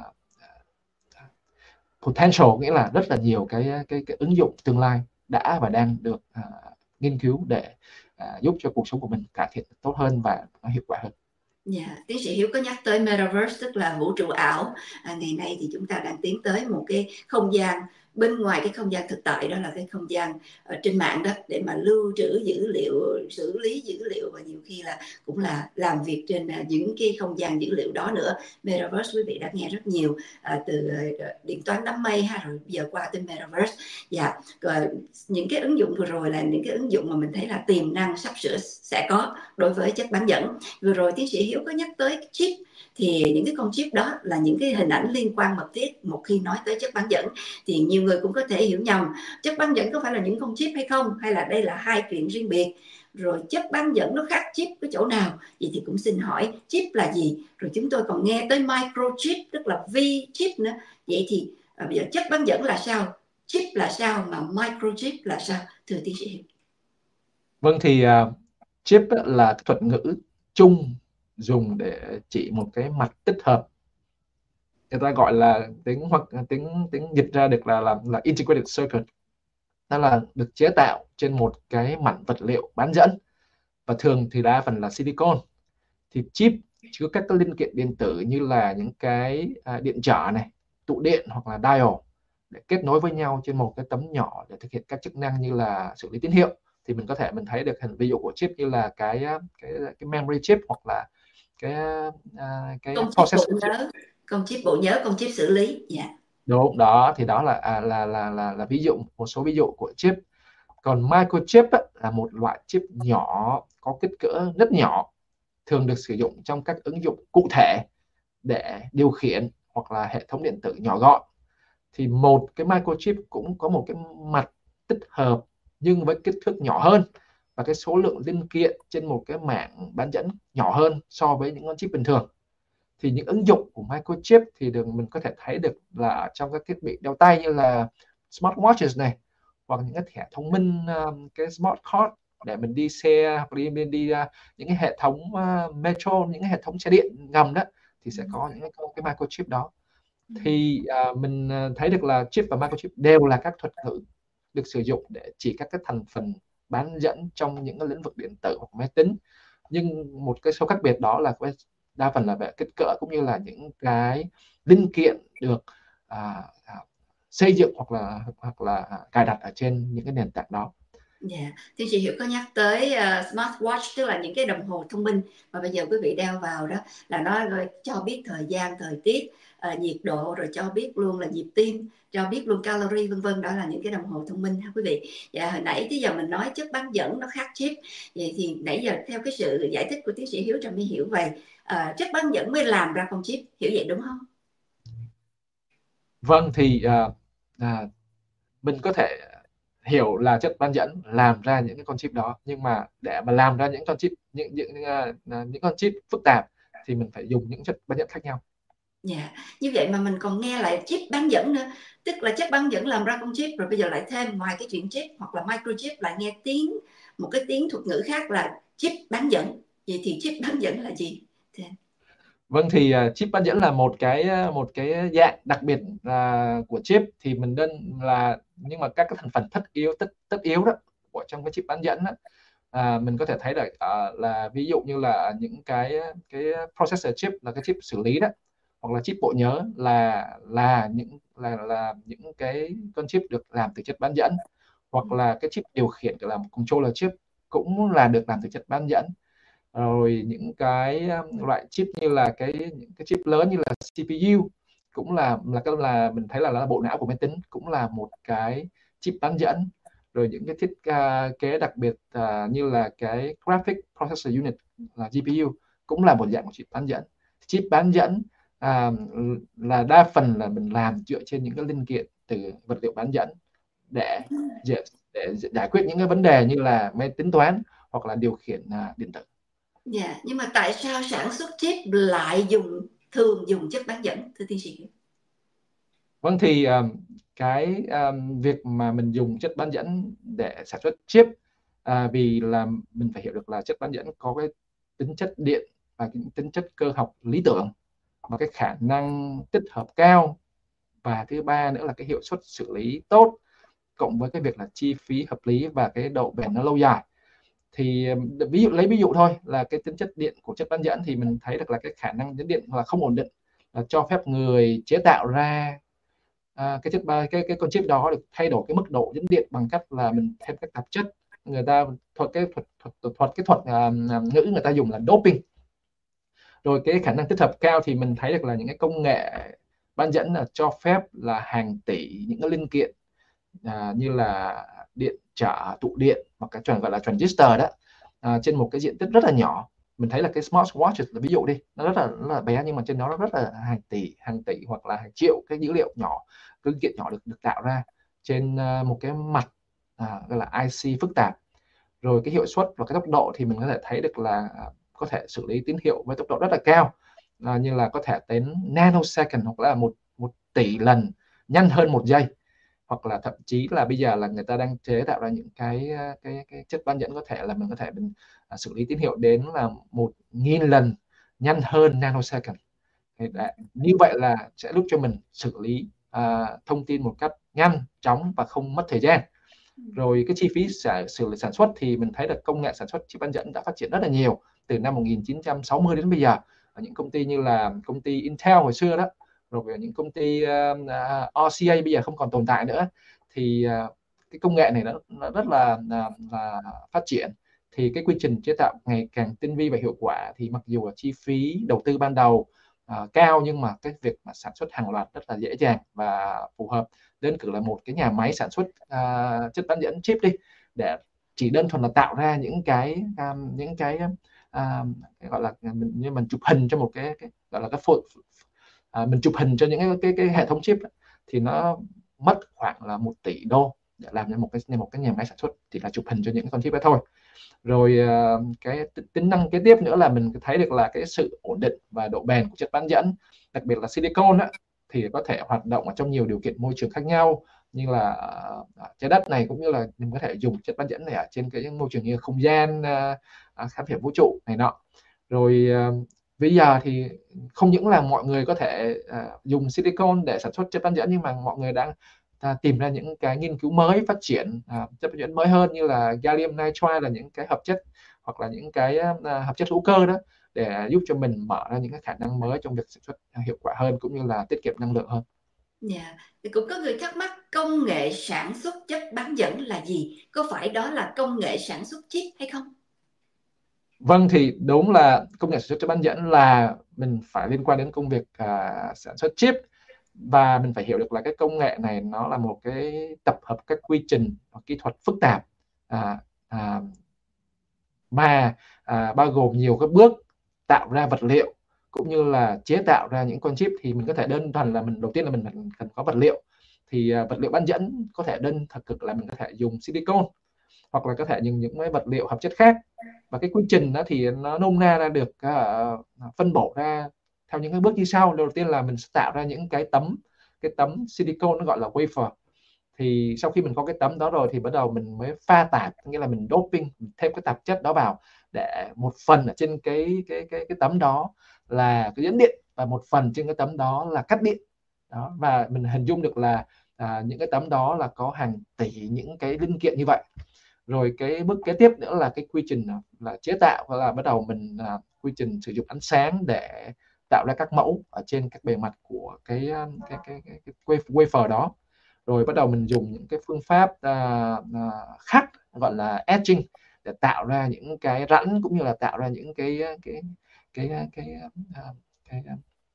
potential, nghĩa là rất là nhiều cái cái cái ứng dụng tương lai đã và đang được à, nghiên cứu để à, giúp cho cuộc sống của mình cải thiện tốt hơn và nó hiệu quả hơn. Dạ, yeah. Tiến sĩ Hiếu có nhắc tới metaverse, tức là vũ trụ ảo. À, ngày nay thì chúng ta đang tiến tới một cái không gian bên ngoài cái không gian thực tại, đó là cái không gian ở trên mạng đó, để mà lưu trữ dữ liệu, xử lý dữ liệu, và nhiều khi là cũng là làm việc trên những cái không gian dữ liệu đó nữa. Metaverse quý vị đã nghe rất nhiều à, từ điện toán đám mây ha, rồi giờ qua tới metaverse. Dạ, rồi những cái ứng dụng vừa rồi là những cái ứng dụng mà mình thấy là tiềm năng sắp sửa sẽ có đối với chất bán dẫn. Vừa rồi tiến sĩ Hiếu có nhắc tới chip, thì những cái con chip đó là những cái hình ảnh liên quan mật thiết. Một khi nói tới chất bán dẫn thì nhiều người cũng có thể hiểu nhầm chất bán dẫn có phải là những con chip hay không, hay là đây là hai chuyện riêng biệt. Rồi chất bán dẫn nó khác chip cái chỗ nào? Vậy thì cũng xin hỏi chip là gì? Rồi chúng tôi còn nghe tới microchip, tức là V-chip nữa. Vậy thì à, bây giờ chất bán dẫn là sao, chip là sao, mà microchip là sao, thưa tiến sĩ Hiếu? Vâng, thì uh, chip là thuật ngữ chung dùng để chỉ một cái mặt tích hợp, người ta gọi là tính hoặc tính tính dịch ra được là là, là integrated circuit, đó là được chế tạo trên một cái mảnh vật liệu bán dẫn, và thường thì đa phần là silicon. Thì chip chứa các cái linh kiện điện tử như là những cái à, điện trở này, tụ điện hoặc là diode để kết nối với nhau trên một cái tấm nhỏ để thực hiện các chức năng như là xử lý tín hiệu. Thì mình có thể mình thấy được hình ví dụ của chip như là cái cái cái memory chip hoặc là cái à, cái Con chip bộ processor chip. nhớ, con chip bộ nhớ, con chip xử lý. Dạ. Yeah. Đúng đó, thì đó là à, là, là là là ví dụ, một số ví dụ của chip. Còn microchip á, là một loại chip nhỏ có kích cỡ rất nhỏ, thường được sử dụng trong các ứng dụng cụ thể để điều khiển hoặc là hệ thống điện tử nhỏ gọn. Thì một cái microchip cũng có một cái mặt tích hợp nhưng với kích thước nhỏ hơn, và cái số lượng linh kiện trên một cái mạng bán dẫn nhỏ hơn so với những con chip bình thường. Thì những ứng dụng của microchip thì được mình có thể thấy được là trong các thiết bị đeo tay như là smartwatches này, hoặc những cái thẻ thông minh, cái smart card để mình đi xe hoặc đi đi, đi những cái hệ thống uh, metro, những cái hệ thống xe điện ngầm đó, thì sẽ có những cái, cái microchip đó. Thì uh, mình thấy được là chip và microchip đều là các thuật ngữ được sử dụng để chỉ các cái thành phần bán dẫn trong những cái lĩnh vực điện tử hoặc máy tính. Nhưng một cái số khác biệt đó là đa phần là về kích cỡ cũng như là những cái linh kiện được à, à, xây dựng hoặc là hoặc là cài đặt ở trên những cái nền tảng đó. Dạ, thì chị Hiểu có nhắc tới uh, smartwatch, tức là những cái đồng hồ thông minh mà bây giờ quý vị đeo vào đó, là nó cho biết thời gian, thời tiết, uh, nhiệt độ, rồi cho biết luôn là nhịp tim, cho biết luôn calorie, vân vân. Đó là những cái đồng hồ thông minh ha quý vị. Dạ, hồi nãy tới giờ mình nói chất bán dẫn nó khác chip, vậy thì nãy giờ theo cái sự giải thích của tiến sĩ Hiếu, Trà My hiểu vậy, uh, chất bán dẫn mới làm ra con chip, hiểu vậy đúng không? Vâng, thì uh, uh, mình có thể hiểu là chất bán dẫn làm ra những cái con chip đó, nhưng mà để mà làm ra những con chip những những uh, những con chip phức tạp thì mình phải dùng những chất bán dẫn khác nhau. Dạ, như vậy mà mình còn nghe lại chip bán dẫn nữa, tức là chất bán dẫn làm ra con chip, rồi bây giờ lại thêm ngoài cái chuyện chip hoặc là microchip lại nghe tiếng, một cái tiếng thuật ngữ khác là chip bán dẫn. Vậy thì chip bán dẫn là gì? Thế. Vâng, thì uh, chip bán dẫn là một cái một cái dạng đặc biệt uh, của chip, thì mình đơn là nhưng mà các cái thành phần tất yếu tất tất yếu đó của trong cái chip bán dẫn đó, à, mình có thể thấy được uh, là ví dụ như là những cái cái processor chip là cái chip xử lý đó, hoặc là chip bộ nhớ là là những là là những cái con chip được làm từ chất bán dẫn, hoặc là cái chip điều khiển gọi là controller chip cũng là được làm từ chất bán dẫn. Rồi những cái um, loại chip như là cái những cái chip lớn như là xê pê u cũng là là cái là mình thấy là, là bộ não của máy tính, cũng là một cái chip bán dẫn. Rồi những cái thiết uh, kế đặc biệt uh, như là cái graphic processor unit là giê pê u cũng là một dạng của chip bán dẫn. Chip bán dẫn uh, là đa phần là mình làm dựa trên những cái linh kiện từ vật liệu bán dẫn để để giải quyết những cái vấn đề như là máy tính toán hoặc là điều khiển uh, điện tử. Dạ, nhưng mà tại sao sản xuất chip lại dùng thường dùng chất bán dẫn, thưa tiến sĩ? Vâng, thì um, cái um, việc mà mình dùng chất bán dẫn để sản xuất chip, à, vì là mình phải hiểu được là chất bán dẫn có cái tính chất điện và cái tính chất cơ học lý tưởng, và cái khả năng tích hợp cao, và thứ ba nữa là cái hiệu suất xử lý tốt, cộng với cái việc là chi phí hợp lý và cái độ bền nó lâu dài. Thì ví dụ lấy ví dụ thôi là cái tính chất điện của chất bán dẫn, thì mình thấy được là cái khả năng dẫn điện là không ổn định, là cho phép người chế tạo ra à, cái chất ba cái cái con chip đó được thay đổi cái mức độ dẫn điện bằng cách là mình thêm các tạp chất. Người ta thuật cái thuật thuật, thuật, thuật cái thuật à, ngữ người ta dùng là doping. Rồi cái khả năng tích hợp cao thì mình thấy được là những cái công nghệ bán dẫn là cho phép là hàng tỷ những cái linh kiện à, như là điện trở, tụ điện, hoặc cái chuẩn gọi là transistor đó, à, trên một cái diện tích rất là nhỏ. Mình thấy là cái smartwatch là ví dụ đi, nó rất là, rất là bé, nhưng mà trên đó nó rất là hàng tỷ hàng tỷ hoặc là hàng triệu cái dữ liệu nhỏ, cái linh kiện nhỏ được được tạo ra trên uh, một cái mặt à, gọi là i xê phức tạp. Rồi cái hiệu suất và cái tốc độ thì mình có thể thấy được là có thể xử lý tín hiệu với tốc độ rất là cao, à, như là có thể đến nanosecond, hoặc là một một tỷ lần nhanh hơn một giây, hoặc là thậm chí là bây giờ là người ta đang chế tạo ra những cái cái, cái chất bán dẫn có thể là mình có thể mình à, xử lý tín hiệu đến là một nghìn lần nhanh hơn nanosecond. Đấy, như vậy là sẽ giúp cho mình xử lý à, thông tin một cách nhanh chóng và không mất thời gian. Rồi cái chi phí xử, xử lý sản xuất thì mình thấy được công nghệ sản xuất chip bán dẫn đã phát triển rất là nhiều từ năm một nghìn chín trăm sáu mươi đến bây giờ. Ở những công ty như là công ty Intel hồi xưa đó, rồi những công ty uh, rờ xê a bây giờ không còn tồn tại nữa, thì uh, cái công nghệ này nó, nó rất là, là, là phát triển. Thì cái quy trình chế tạo ngày càng tinh vi và hiệu quả, thì mặc dù là chi phí đầu tư ban đầu uh, cao, nhưng mà cái việc mà sản xuất hàng loạt rất là dễ dàng và phù hợp. Đơn cử là một cái nhà máy sản xuất uh, chất bán dẫn chip đi, để chỉ đơn thuần là tạo ra những cái um, những cái, um, cái gọi là mình như mình chụp hình cho một cái, cái gọi là cái phôi, uh, mình chụp hình cho những cái cái, cái hệ thống chip đó, thì nó mất khoảng là một tỷ đô để làm cho một cái một cái nhà máy sản xuất chỉ là chụp hình cho những con chip đó thôi. Rồi uh, cái tính năng kế tiếp nữa là mình thấy được là cái sự ổn định và độ bền của chất bán dẫn, đặc biệt là silicon á, thì có thể hoạt động ở trong nhiều điều kiện môi trường khác nhau, như là uh, trái đất này, cũng như là mình có thể dùng chất bán dẫn này ở trên cái môi trường như không gian, uh, khám phá vũ trụ này nọ. Rồi uh, bây giờ thì không những là mọi người có thể uh, dùng silicon để sản xuất chất bán dẫn, nhưng mà mọi người đang ta tìm ra những cái nghiên cứu mới phát triển à, chất bán dẫn mới hơn, như là gallium nitride, là những cái hợp chất hoặc là những cái à, hợp chất hữu cơ đó, để giúp cho mình mở ra những cái khả năng mới trong việc sản xuất hiệu quả hơn, cũng như là tiết kiệm năng lượng hơn. Dạ. Thì cũng có người thắc mắc công nghệ sản xuất chất bán dẫn là gì? Có phải đó là công nghệ sản xuất chip hay không? Vâng, thì đúng là công nghệ sản xuất chất bán dẫn là mình phải liên quan đến công việc à, sản xuất chip, và mình phải hiểu được là cái công nghệ này nó là một cái tập hợp các quy trình và kỹ thuật phức tạp, à, à, mà à, bao gồm nhiều các bước tạo ra vật liệu cũng như là chế tạo ra những con chip. Thì mình có thể đơn thuần là mình đầu tiên là mình cần, cần có vật liệu. Thì à, vật liệu bán dẫn có thể đơn thật cực là mình có thể dùng silicon, hoặc là có thể dùng những cái vật liệu hợp chất khác. Và cái quy trình đó thì nó nôm na ra được uh, phân bổ ra theo những cái bước như sau. Đầu tiên là mình sẽ tạo ra những cái tấm cái tấm silicon, nó gọi là wafer. Thì sau khi mình có cái tấm đó rồi thì bắt đầu mình mới pha tạp, nghĩa là mình doping, thêm cái tạp chất đó vào, để một phần ở trên cái cái cái cái tấm đó là cái dẫn điện, và một phần trên cái tấm đó là cắt điện. Đó, và mình hình dung được là à, những cái tấm đó là có hàng tỷ những cái linh kiện như vậy. Rồi cái bước kế tiếp nữa là cái quy trình là chế tạo, hoặc là bắt đầu mình à, quy trình sử dụng ánh sáng để tạo ra các mẫu ở trên các bề mặt của cái cái cái, cái, cái wafer đó. Rồi bắt đầu mình dùng những cái phương pháp uh, uh, khắc, gọi là etching, để tạo ra những cái rãnh, cũng như là tạo ra những cái cái cái cái cái, uh, cái,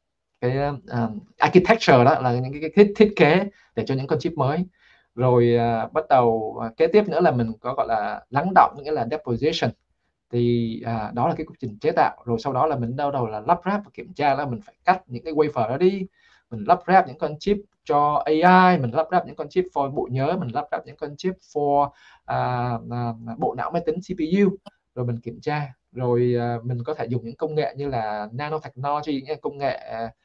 cái uh, architecture, đó là những cái, cái thiết, thiết kế để cho những con chip mới. Rồi uh, bắt đầu uh, kế tiếp nữa là mình có gọi là lắng đọng, nghĩa là deposition. Thì à, đó là cái quá trình chế tạo. Rồi sau đó là mình bắt đầu là lắp ráp và kiểm tra, là mình phải cắt những cái wafer đó đi, mình lắp ráp những con chip cho a i, mình lắp ráp những con chip for bộ nhớ, mình lắp ráp những con chip for à, à, bộ não máy tính xê pê u. Rồi mình kiểm tra, rồi à, mình có thể dùng những công nghệ như là nanotechnology, những công nghệ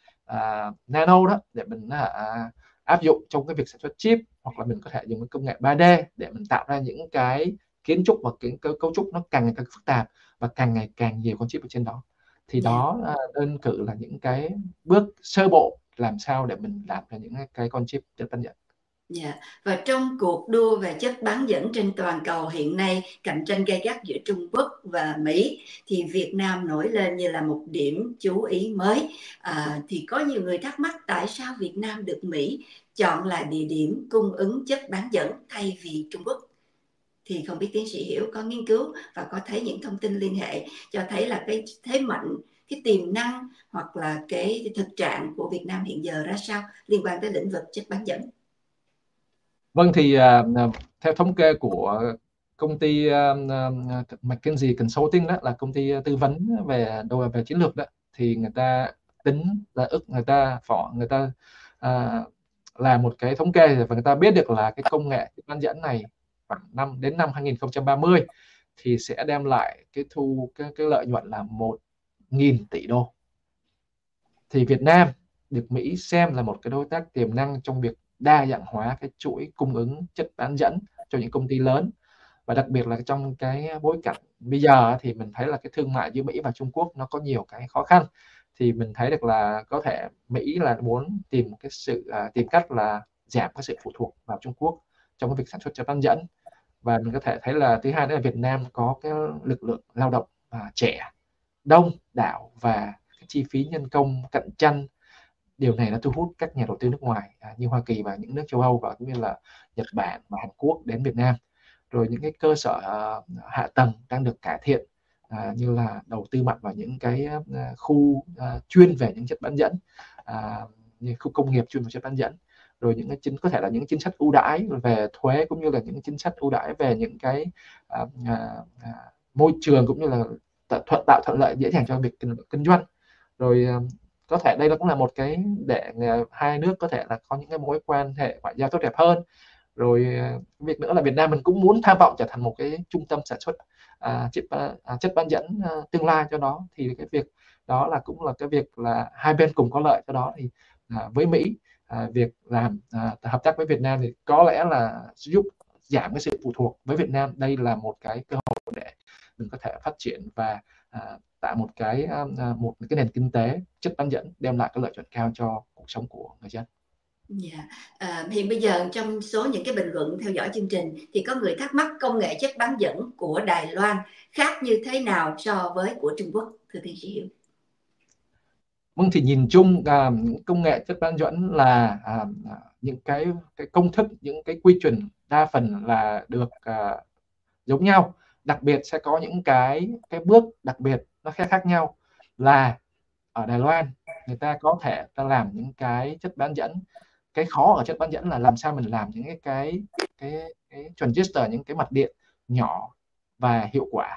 à, nano đó, để mình à, áp dụng trong cái việc sản xuất chip. Hoặc là mình có thể dùng cái công nghệ ba D để mình tạo ra những cái kiến trúc và cái cấu trúc nó càng ngày càng phức tạp, và càng ngày càng nhiều con chip ở trên đó. Thì Dạ. đó à, đơn cử là những cái bước sơ bộ làm sao để mình làm ra những cái con chip chất bán dẫn. Dạ. Và trong cuộc đua về chất bán dẫn trên toàn cầu hiện nay, cạnh tranh gay gắt giữa Trung Quốc và Mỹ, thì Việt Nam nổi lên như là một điểm chú ý mới. À, thì có nhiều người thắc mắc tại sao Việt Nam được Mỹ chọn là địa điểm cung ứng chất bán dẫn thay vì Trung Quốc. Thì không biết tiến sĩ Hiểu có nghiên cứu và có thấy những thông tin liên hệ cho thấy là cái thế mạnh, cái tiềm năng hoặc là cái thực trạng của Việt Nam hiện giờ ra sao liên quan tới lĩnh vực chất bán dẫn? Vâng, thì uh, theo thống kê của công ty uh, McKinsey Consulting, đó là công ty tư vấn về đồ về chiến lược đó, thì người ta tính là ức người ta phỏ người ta uh, làm một cái thống kê, và người ta biết được là cái công nghệ chất bán dẫn này khoảng năm đến năm hai không ba mươi thì sẽ đem lại cái thu cái, cái lợi nhuận là một nghìn tỷ đô. Thì Việt Nam được Mỹ xem là một cái đối tác tiềm năng trong việc đa dạng hóa cái chuỗi cung ứng chất bán dẫn cho những công ty lớn. Và đặc biệt là trong cái bối cảnh bây giờ thì mình thấy là cái thương mại giữa Mỹ và Trung Quốc nó có nhiều cái khó khăn. Thì mình thấy được là có thể Mỹ là muốn tìm cái sự à, tìm cách là giảm cái sự phụ thuộc vào Trung Quốc trong cái việc sản xuất chất bán dẫn. Và mình có thể thấy là thứ hai nữa là Việt Nam có cái lực lượng lao động à, trẻ, đông đảo, và cái chi phí nhân công cạnh tranh. Điều này đã thu hút các nhà đầu tư nước ngoài à, như Hoa Kỳ và những nước châu Âu, và cũng như là Nhật Bản và Hàn Quốc đến Việt Nam. Rồi những cái cơ sở uh, hạ tầng đang được cải thiện, uh, như là đầu tư mạnh vào những cái uh, khu uh, chuyên về những chất bán dẫn, uh, như khu công nghiệp chuyên về chất bán dẫn. Rồi những cái chính có thể là những chính sách ưu đãi về thuế, cũng như là những chính sách ưu đãi về những cái uh, uh, uh, môi trường, cũng như là thuận tạo thuận lợi dễ dàng cho việc kinh, kinh doanh. Rồi uh, có thể đây cũng là một cái để hai nước có thể là có những cái mối quan hệ ngoại giao tốt đẹp hơn. Rồi việc nữa là Việt Nam mình cũng muốn tham vọng trở thành một cái trung tâm sản xuất à, chất, à, chất bán dẫn à, tương lai cho nó. Thì cái việc đó là cũng là cái việc là hai bên cùng có lợi cho đó. Thì à, với Mỹ à, việc làm à, hợp tác với Việt Nam thì có lẽ là giúp giảm cái sự phụ thuộc với Việt Nam. Đây là một cái cơ hội để mình có thể phát triển và à, tạo một cái à, một cái nền kinh tế chất bán dẫn đem lại cái lợi nhuận cao cho cuộc sống của người dân. Dạ. À, hiện bây giờ trong số những cái bình luận theo dõi chương trình thì có người thắc mắc công nghệ chất bán dẫn của Đài Loan khác như thế nào so với của Trung Quốc, thưa tiến sĩ Hiểu? Vâng, thì nhìn chung à, những công nghệ chất bán dẫn là à, à, những cái cái công thức, những cái quy trình đa phần là được à, giống nhau. Đặc biệt sẽ có những cái cái bước đặc biệt nó khác khác nhau, là ở Đài Loan người ta có thể ta làm những cái chất bán dẫn. Cái khó ở chất bán dẫn là làm sao mình làm những cái cái cái, cái transistor, những cái mặt điện nhỏ và hiệu quả.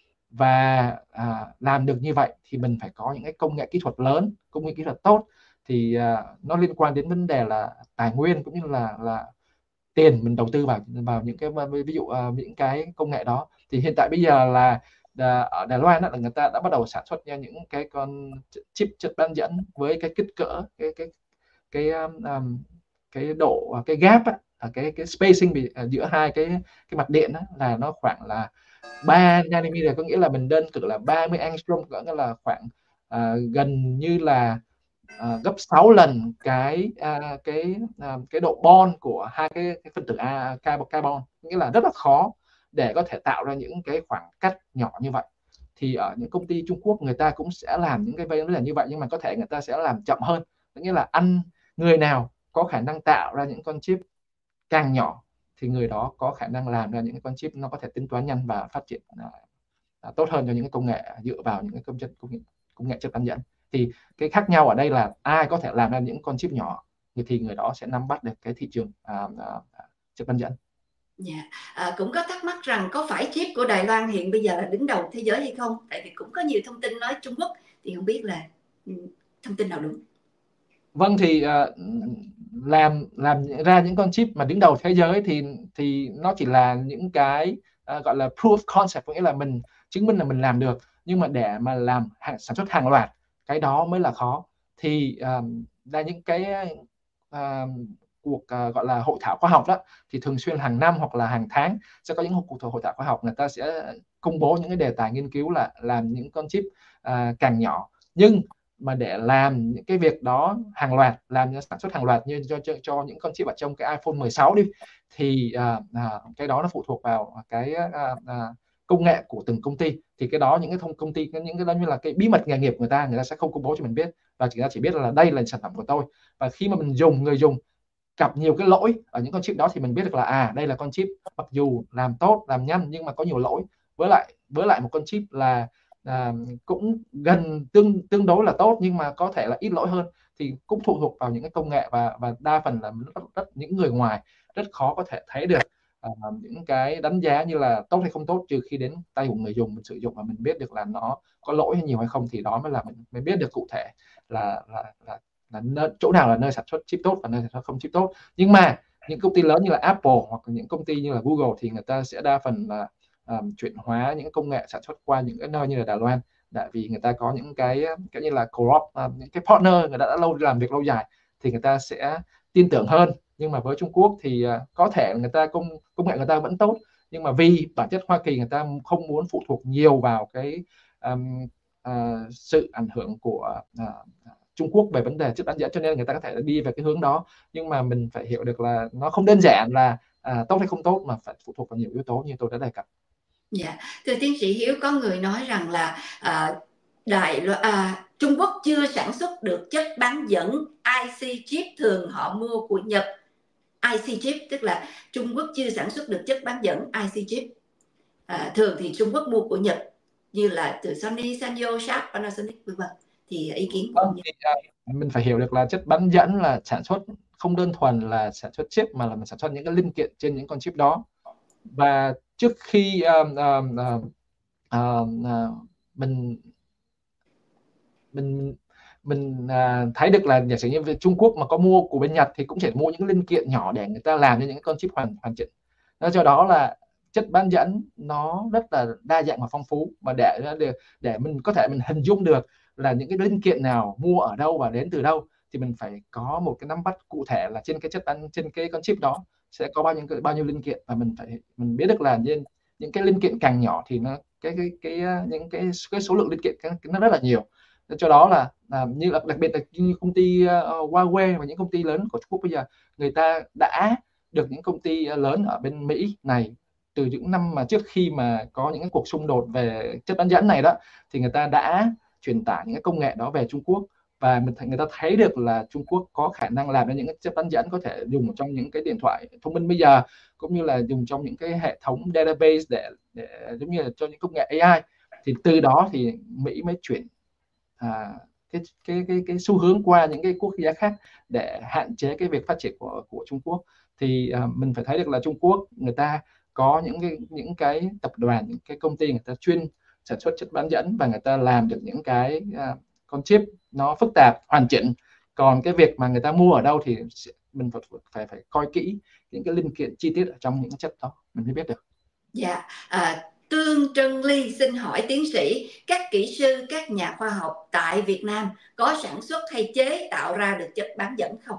Và à, làm được như vậy thì mình phải có những cái công nghệ kỹ thuật lớn, công nghệ kỹ thuật tốt. Thì à, nó liên quan đến vấn đề là tài nguyên cũng như là là tiền mình đầu tư vào vào những cái ví dụ uh, những cái công nghệ đó. Thì hiện tại bây giờ là uh, ở Đài Loan đó, là người ta đã bắt đầu sản xuất ra những cái con chip chất bán dẫn với cái kích cỡ, cái cái cái um, um, cái độ cái gap á, cái cái spacing bị, uh, giữa hai cái cái mặt điện đó, là nó khoảng là ba nanometer, có nghĩa là mình đơn cử là ba mươi angstrom, có nghĩa là khoảng uh, gần như là uh, gấp sáu lần cái uh, cái uh, cái độ bond của hai cái, cái phân tử A, carbon, nghĩa là rất là khó để có thể tạo ra những cái khoảng cách nhỏ như vậy. Thì ở những công ty Trung Quốc người ta cũng sẽ làm những cái vấn đề như vậy, nhưng mà có thể người ta sẽ làm chậm hơn, nghĩa là ăn người nào có khả năng tạo ra những con chip càng nhỏ thì người đó có khả năng làm ra những cái con chip nó có thể tính toán nhanh và phát triển à, tốt hơn cho những cái công nghệ dựa vào những cái công chất công nghệ, công nghệ chất bán dẫn. Thì cái khác nhau ở đây là ai có thể làm ra những con chip nhỏ thì người đó sẽ nắm bắt được cái thị trường à, à, chất bán dẫn. Yeah. À, cũng có thắc mắc rằng có phải chip của Đài Loan hiện bây giờ là đứng đầu thế giới hay không? Tại vì cũng có nhiều thông tin nói Trung Quốc, thì không biết là thông tin nào đúng. Vâng, thì uh, làm làm ra những con chip mà đứng đầu thế giới thì thì nó chỉ là những cái uh, gọi là proof of concept, có nghĩa là mình chứng minh là mình làm được. Nhưng mà để mà làm hàng, sản xuất hàng loạt, cái đó mới là khó. Thì uh, là những cái uh, cuộc uh, gọi là hội thảo khoa học đó, thì thường xuyên hàng năm hoặc là hàng tháng sẽ có những cuộc hội thảo khoa học, người ta sẽ công bố những cái đề tài nghiên cứu là làm những con chip uh, càng nhỏ. Nhưng mà để làm những cái việc đó hàng loạt, làm sản xuất hàng loạt như cho, cho, cho những con chip ở trong cái iPhone mười sáu đi, thì à, à, cái đó nó phụ thuộc vào cái à, à, công nghệ của từng công ty. Thì cái đó những cái thông công ty, những cái đó như là cái bí mật nghề nghiệp người ta người ta sẽ không công bố cho mình biết, và chỉ ta chỉ biết là đây là sản phẩm của tôi. Và khi mà mình dùng, người dùng gặp nhiều cái lỗi ở những con chip đó thì mình biết được là à đây là con chip mặc dù làm tốt, làm nhanh nhưng mà có nhiều lỗi. Với lại với lại một con chip là à, cũng gần tương tương đối là tốt nhưng mà có thể là ít lỗi hơn, thì cũng phụ thuộc vào những cái công nghệ, và và đa phần là rất, rất những người ngoài rất khó có thể thấy được à, những cái đánh giá như là tốt hay không tốt, trừ khi đến tay của người dùng mình sử dụng và mình biết được là nó có lỗi hay nhiều hay không, thì đó mới là mình mới biết được cụ thể là là là, là nơi, chỗ nào là nơi sản xuất chip tốt và nơi sản xuất không chip tốt. Nhưng mà những công ty lớn như là Apple hoặc những công ty như là Google thì người ta sẽ đa phần là um, chuyển hóa những công nghệ sản xuất qua những cái nơi như là Đài Loan, tại vì người ta có những cái cái như là co-op, um, những cái partner người ta đã lâu làm việc lâu dài thì người ta sẽ tin tưởng hơn. Nhưng mà với Trung Quốc thì uh, có thể người ta công công nghệ người ta vẫn tốt, nhưng mà vì bản chất Hoa Kỳ người ta không muốn phụ thuộc nhiều vào cái um, uh, sự ảnh hưởng của uh, Trung Quốc về vấn đề chất bán dẫn, cho nên người ta có thể đi về cái hướng đó. Nhưng mà mình phải hiểu được là nó không đơn giản là à, tốt hay không tốt, mà phải phụ thuộc vào nhiều yếu tố như tôi đã đề cập. Dạ, thưa tiến sĩ Hiếu, có người nói rằng là à, Đài Loan, à, Trung Quốc chưa sản xuất được chất bán dẫn i xê chip, thường họ mua của Nhật. i xê chip tức là Trung Quốc chưa sản xuất được chất bán dẫn i xê chip. À, thường thì Trung Quốc mua của Nhật như là từ Sony, Sanyo, Sharp, Panasonic vân vân. Thì ý kiến của ông. Thì, à, mình phải hiểu được là chất bán dẫn là sản xuất không đơn thuần là sản xuất chip, mà là mình sản xuất những cái linh kiện trên những con chip đó. Và trước khi uh, uh, uh, uh, mình mình mình uh, thấy được là giả sử như Trung Quốc mà có mua của bên Nhật thì cũng chỉ mua những linh kiện nhỏ để người ta làm cho những con chip hoàn hoàn chỉnh. Nó do đó là chất bán dẫn nó rất là đa dạng và phong phú, mà để để để mình có thể mình hình dung được là những cái linh kiện nào mua ở đâu và đến từ đâu, thì mình phải có một cái nắm bắt cụ thể là trên cái chất bán trên cái con chip đó sẽ có bao nhiêu bao nhiêu linh kiện, và mình phải mình biết được là những những cái linh kiện càng nhỏ thì nó cái cái cái những cái cái số lượng linh kiện nó rất là nhiều. Cho đó là, là như là đặc biệt là như công ty uh, Huawei và những công ty lớn của Trung Quốc bây giờ, người ta đã được những công ty lớn ở bên Mỹ này từ những năm mà trước khi mà có những cái cuộc xung đột về chất bán dẫn này đó, thì người ta đã truyền tải những cái công nghệ đó về Trung Quốc, và mình người ta thấy được là Trung Quốc có khả năng làm ra những cái chất bán dẫn có thể dùng trong những cái điện thoại thông minh bây giờ, cũng như là dùng trong những cái hệ thống database để, để giống như là cho những công nghệ a i. Thì từ đó thì Mỹ mới chuyển à, cái, cái cái cái xu hướng qua những cái quốc gia khác để hạn chế cái việc phát triển của của Trung Quốc. Thì à, mình phải thấy được là Trung Quốc người ta có những cái những cái tập đoàn, những cái công ty người ta chuyên sản xuất chất bán dẫn, và người ta làm được những cái à, con chip nó phức tạp hoàn chỉnh. Còn cái việc mà người ta mua ở đâu thì mình phải phải phải coi kỹ những cái linh kiện chi tiết ở trong những chất đó mình mới biết được. Dạ, à, Tương Trân Ly xin hỏi tiến sĩ, các kỹ sư, các nhà khoa học tại Việt Nam có sản xuất hay chế tạo ra được chất bán dẫn không?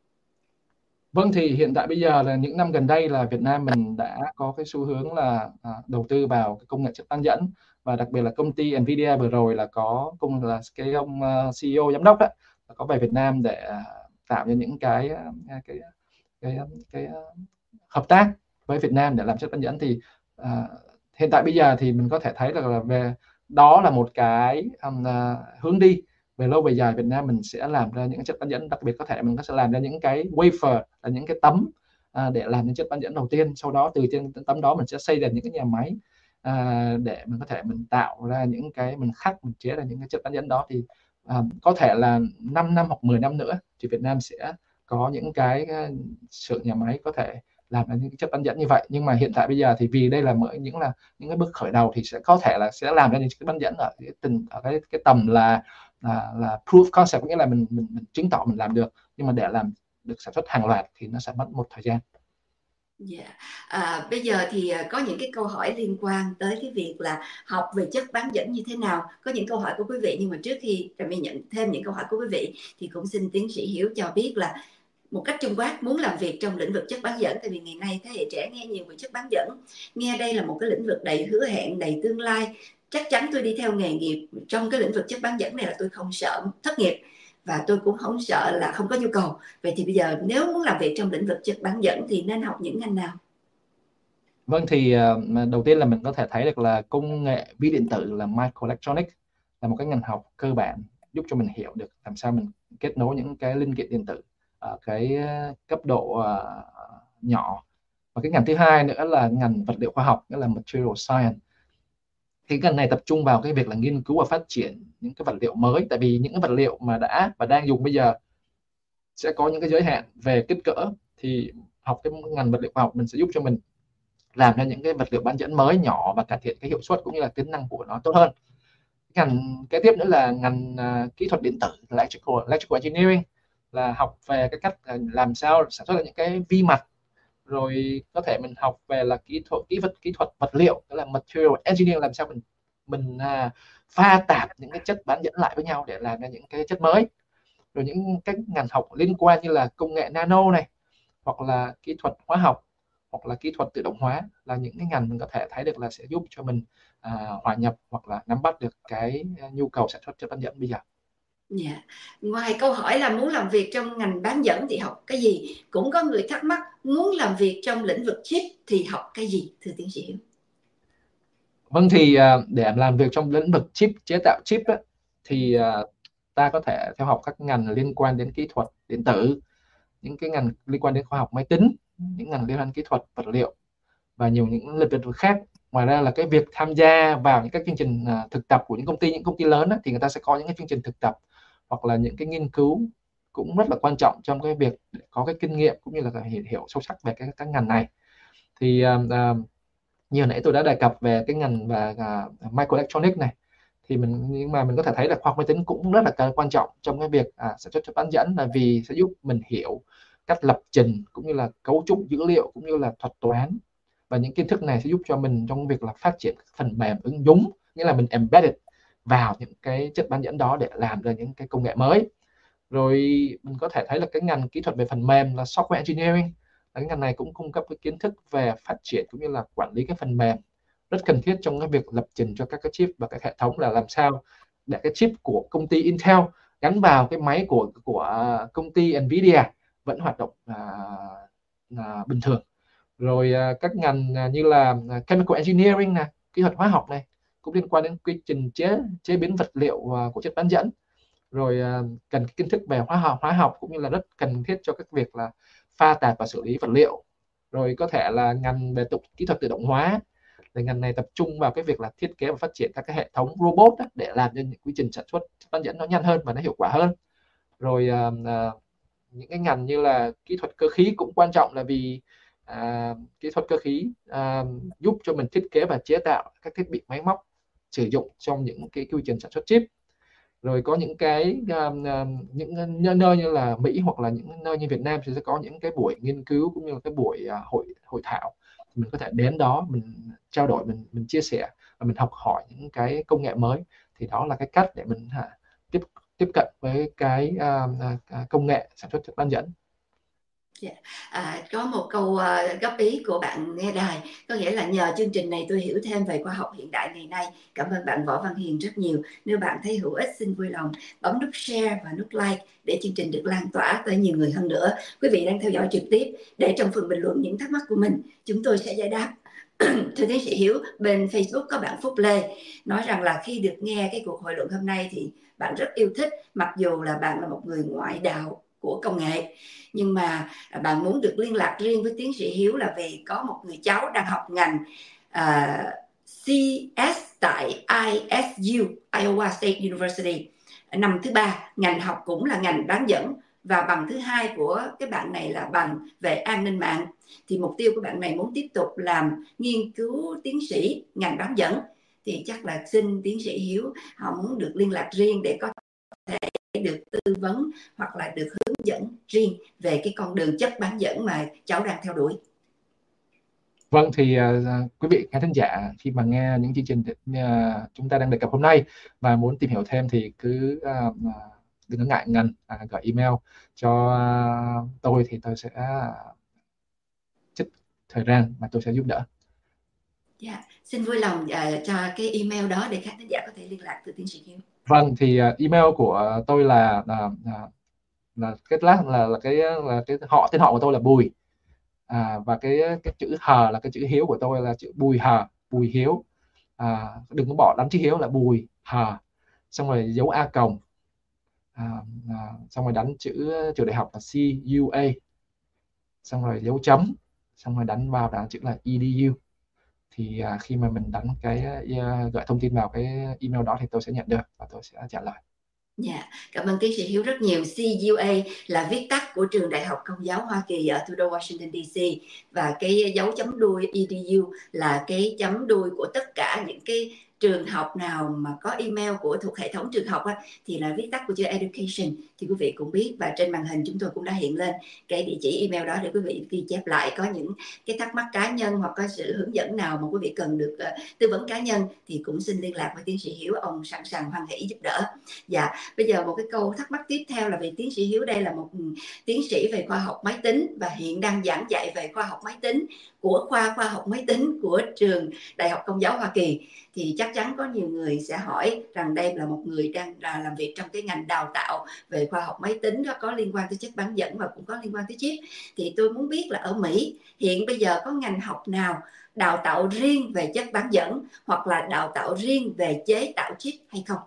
Vâng, thì hiện tại bây giờ là những năm gần đây là Việt Nam mình đã có cái xu hướng là à, đầu tư vào cái công nghệ chất bán dẫn, và đặc biệt là công ty Nvidia vừa rồi là có cùng là cái ông uh, xê e ô giám đốc đó, có về Việt Nam để uh, tạo ra những cái cái cái, cái, cái uh, hợp tác với Việt Nam để làm chất bán dẫn. Thì uh, hiện tại bây giờ thì mình có thể thấy là, là về đó là một cái um, uh, hướng đi. Về lâu về dài Việt Nam mình sẽ làm ra những chất bán dẫn, đặc biệt có thể mình có sẽ làm ra những cái wafer là những cái tấm à, để làm những chất bán dẫn đầu tiên. Sau đó từ trên tấm đó mình sẽ xây ra những cái nhà máy à, để mình có thể mình tạo ra những cái mình khắc mình chế ra những cái chất bán dẫn đó. Thì à, có thể là năm năm hoặc mười năm nữa thì Việt Nam sẽ có những cái xưởng nhà máy có thể làm ra những cái chất bán dẫn như vậy. Nhưng mà hiện tại bây giờ thì vì đây là mới những là những cái bước khởi đầu thì sẽ có thể là sẽ làm ra những cái bán dẫn ở cái tình ở cái cái tầm là là, là proof concept, nghĩa là mình, mình mình chứng tỏ mình làm được, nhưng mà để làm được sản xuất hàng loạt thì nó sẽ mất một thời gian. Yeah. À, bây giờ thì có những cái câu hỏi liên quan tới cái việc là học về chất bán dẫn như thế nào. Có những câu hỏi của quý vị, nhưng mà trước khi Trà My nhận thêm những câu hỏi của quý vị thì cũng xin tiến sĩ Hiếu cho biết là một cách chung quát muốn làm việc trong lĩnh vực chất bán dẫn, tại vì ngày nay thế hệ trẻ nghe nhiều về chất bán dẫn, nghe đây là một cái lĩnh vực đầy hứa hẹn, đầy tương lai, chắc chắn tôi đi theo nghề nghiệp trong cái lĩnh vực chất bán dẫn này là tôi không sợ thất nghiệp và tôi cũng không sợ là không có nhu cầu. Vậy thì bây giờ nếu muốn làm việc trong lĩnh vực chất bán dẫn thì nên học những ngành nào? Vâng, thì uh, đầu tiên là mình có thể thấy được là công nghệ vi điện tử là microelectronics là một cái ngành học cơ bản giúp cho mình hiểu được làm sao mình kết nối những cái linh kiện điện tử ở cái cấp độ uh, nhỏ. Và cái ngành thứ hai nữa là ngành vật liệu khoa học, nghĩa là material science. Cái ngành này tập trung vào cái việc là nghiên cứu và phát triển những cái vật liệu mới, tại vì những cái vật liệu mà đã và đang dùng bây giờ sẽ có những cái giới hạn về kích cỡ. Thì học cái ngành vật liệu khoa học mình sẽ giúp cho mình làm ra những cái vật liệu bán dẫn mới nhỏ và cải thiện cái hiệu suất cũng như là tính năng của nó tốt hơn. Ngành kế tiếp nữa là ngành uh, kỹ thuật điện tử, electrical, electrical engineering, là học về cái cách uh, làm sao sản xuất ra những cái vi mạch. Rồi có thể mình học về là kỹ thuật kỹ vật kỹ thuật vật liệu, đó là material engineering, làm sao mình mình uh, pha tạp những cái chất bán dẫn lại với nhau để làm ra những cái chất mới. Rồi những cái ngành học liên quan như là công nghệ nano này, hoặc là kỹ thuật hóa học, hoặc là kỹ thuật tự động hóa, là những cái ngành mình có thể thấy được là sẽ giúp cho mình à, hòa nhập hoặc là nắm bắt được cái nhu cầu sản xuất chất bán dẫn bây giờ. Yeah. Ngoài câu hỏi là muốn làm việc trong ngành bán dẫn thì học cái gì, cũng có người thắc mắc muốn làm việc trong lĩnh vực chip thì học cái gì, thưa tiến sĩ Hiếu? Vâng, thì để làm việc trong lĩnh vực chip, chế tạo chip á, thì ta có thể theo học các ngành liên quan đến kỹ thuật điện tử, những cái ngành liên quan đến khoa học máy tính, những ngành liên quan đến kỹ thuật vật liệu và nhiều những lĩnh vực khác. Ngoài ra là cái việc tham gia vào những các chương trình thực tập của những công ty những công ty lớn á, thì người ta sẽ có những cái chương trình thực tập hoặc là những cái nghiên cứu cũng rất là quan trọng trong cái việc để có cái kinh nghiệm cũng như là hiểu, hiểu sâu sắc về cái các ngành này. Thì uh, uh, như nãy tôi đã đề cập về cái ngành và uh, microelectronics này, thì mình nhưng mà mình có thể thấy là khoa học máy tính cũng rất là quan trọng trong cái việc à, sản xuất chất bán dẫn, là vì sẽ giúp mình hiểu cách lập trình cũng như là cấu trúc dữ liệu cũng như là thuật toán, và những kiến thức này sẽ giúp cho mình trong việc là phát triển phần mềm ứng dụng, nghĩa là mình embedded vào những cái chất bán dẫn đó để làm ra những cái công nghệ mới. Rồi mình có thể thấy là cái ngành kỹ thuật về phần mềm là software engineering, cái ngành này cũng cung cấp cái kiến thức về phát triển cũng như là quản lý cái phần mềm rất cần thiết trong cái việc lập trình cho các cái chip và các hệ thống, là làm sao để cái chip của công ty Intel gắn vào cái máy của của công ty Nvidia vẫn hoạt động à, à, bình thường. Rồi à, các ngành à, như là chemical engineering này, kỹ thuật hóa học này, cũng liên quan đến quy trình chế chế biến vật liệu à, của chất bán dẫn. rồi uh, cần kiến thức về hóa học hóa học cũng như là rất cần thiết cho các việc là pha tạp và xử lý vật liệu. Rồi có thể là ngành về tục kỹ thuật tự động hóa, thì ngành này tập trung vào cái việc là thiết kế và phát triển các cái hệ thống robot đó, để làm cho những quy trình sản xuất chất bán dẫn nó nhanh hơn và nó hiệu quả hơn. Rồi uh, uh, những cái ngành như là kỹ thuật cơ khí cũng quan trọng, là vì uh, kỹ thuật cơ khí uh, giúp cho mình thiết kế và chế tạo các thiết bị máy móc sử dụng trong những cái quy trình sản xuất chip. Rồi có những cái uh, những nơi như là Mỹ hoặc là những nơi như Việt Nam thì sẽ có những cái buổi nghiên cứu cũng như là cái buổi uh, hội hội thảo, mình có thể đến đó mình trao đổi, mình mình chia sẻ và mình học hỏi những cái công nghệ mới. Thì đó là cái cách để mình uh, tiếp tiếp cận với cái uh, uh, công nghệ sản xuất chất bán dẫn. Yeah. À, có một câu uh, góp ý của bạn nghe đài, có nghĩa là nhờ chương trình này tôi hiểu thêm về khoa học hiện đại ngày nay. Cảm ơn bạn Võ Văn Hiền rất nhiều. Nếu bạn thấy hữu ích, xin vui lòng bấm nút share và nút like để chương trình được lan tỏa tới nhiều người hơn nữa. Quý vị đang theo dõi trực tiếp, để trong phần bình luận những thắc mắc của mình, chúng tôi sẽ giải đáp. Thưa tiến sĩ Hiếu, bên Facebook có bạn Phúc Lê nói rằng là khi được nghe cái cuộc hội luận hôm nay thì bạn rất yêu thích, mặc dù là bạn là một người ngoại đạo của công nghệ, nhưng mà bạn muốn được liên lạc riêng với tiến sĩ Hiếu là vì có một người cháu đang học ngành uh, xê ét tại i ét u, Iowa State University, năm thứ ba. Ngành học cũng là ngành bán dẫn, và bằng thứ hai của cái bạn này là bằng về an ninh mạng. Thì mục tiêu của bạn này muốn tiếp tục làm nghiên cứu tiến sĩ ngành bán dẫn, thì chắc là xin tiến sĩ Hiếu họ muốn được liên lạc riêng để có thể được tư vấn hoặc là được hướng dẫn riêng về cái con đường chất bán dẫn mà cháu đang theo đuổi. Vâng, thì uh, quý vị khán thính giả khi mà nghe những chương trình uh, chúng ta đang đề cập hôm nay và muốn tìm hiểu thêm thì cứ uh, đừng có ngại ngần uh, gửi email cho uh, tôi, thì tôi sẽ uh, trích thời gian mà tôi sẽ giúp đỡ. Yeah. Xin vui lòng uh, cho cái email đó để khán thính giả có thể liên lạc từ tiến sĩ Hiếu. Vâng, thì uh, email của tôi là uh, uh, là cái lát là là cái là cái họ tên họ của tôi là Bùi, à, và cái cái chữ Hờ là cái chữ Hiếu của tôi là chữ Bùi Hờ, Bùi Hiếu. À, đừng có bỏ đánh chữ Hiếu là Bùi Hờ, xong rồi dấu a còng, à, à, xong rồi đánh chữ trường đại học là xê u a, xong rồi dấu chấm, xong rồi đánh vào đánh chữ là e d u. Thì à, khi mà mình đánh cái uh, gửi thông tin vào cái email đó thì tôi sẽ nhận được và tôi sẽ trả lời. Dạ, yeah. Cảm ơn tiến sĩ Hiếu rất nhiều. xê u a là viết tắt của Trường Đại học Công giáo Hoa Kỳ ở thủ đô Washington đê xê, và cái dấu chấm đuôi e d u là cái chấm đuôi của tất cả những cái trường học nào mà có email của thuộc hệ thống trường học á, thì là viết tắt của chữ education, thì quý vị cũng biết. Và trên màn hình chúng tôi cũng đã hiện lên cái địa chỉ email đó để quý vị ghi chép lại. Có những cái thắc mắc cá nhân hoặc có sự hướng dẫn nào mà quý vị cần được uh, tư vấn cá nhân thì cũng xin liên lạc với tiến sĩ Hiếu, ông sẵn sàng hoan hỷ giúp đỡ. Dạ, bây giờ một cái câu thắc mắc tiếp theo là vì tiến sĩ Hiếu đây là một tiến sĩ về khoa học máy tính và hiện đang giảng dạy về khoa học máy tính của khoa khoa học máy tính của Trường Đại học Công giáo Hoa Kỳ, thì chắc chắn có nhiều người sẽ hỏi rằng đây là một người đang làm việc trong cái ngành đào tạo về khoa học máy tính, đó có liên quan tới chất bán dẫn và cũng có liên quan tới chip. Thì tôi muốn biết là ở Mỹ hiện bây giờ có ngành học nào đào tạo riêng về chất bán dẫn hoặc là đào tạo riêng về chế tạo chip hay không?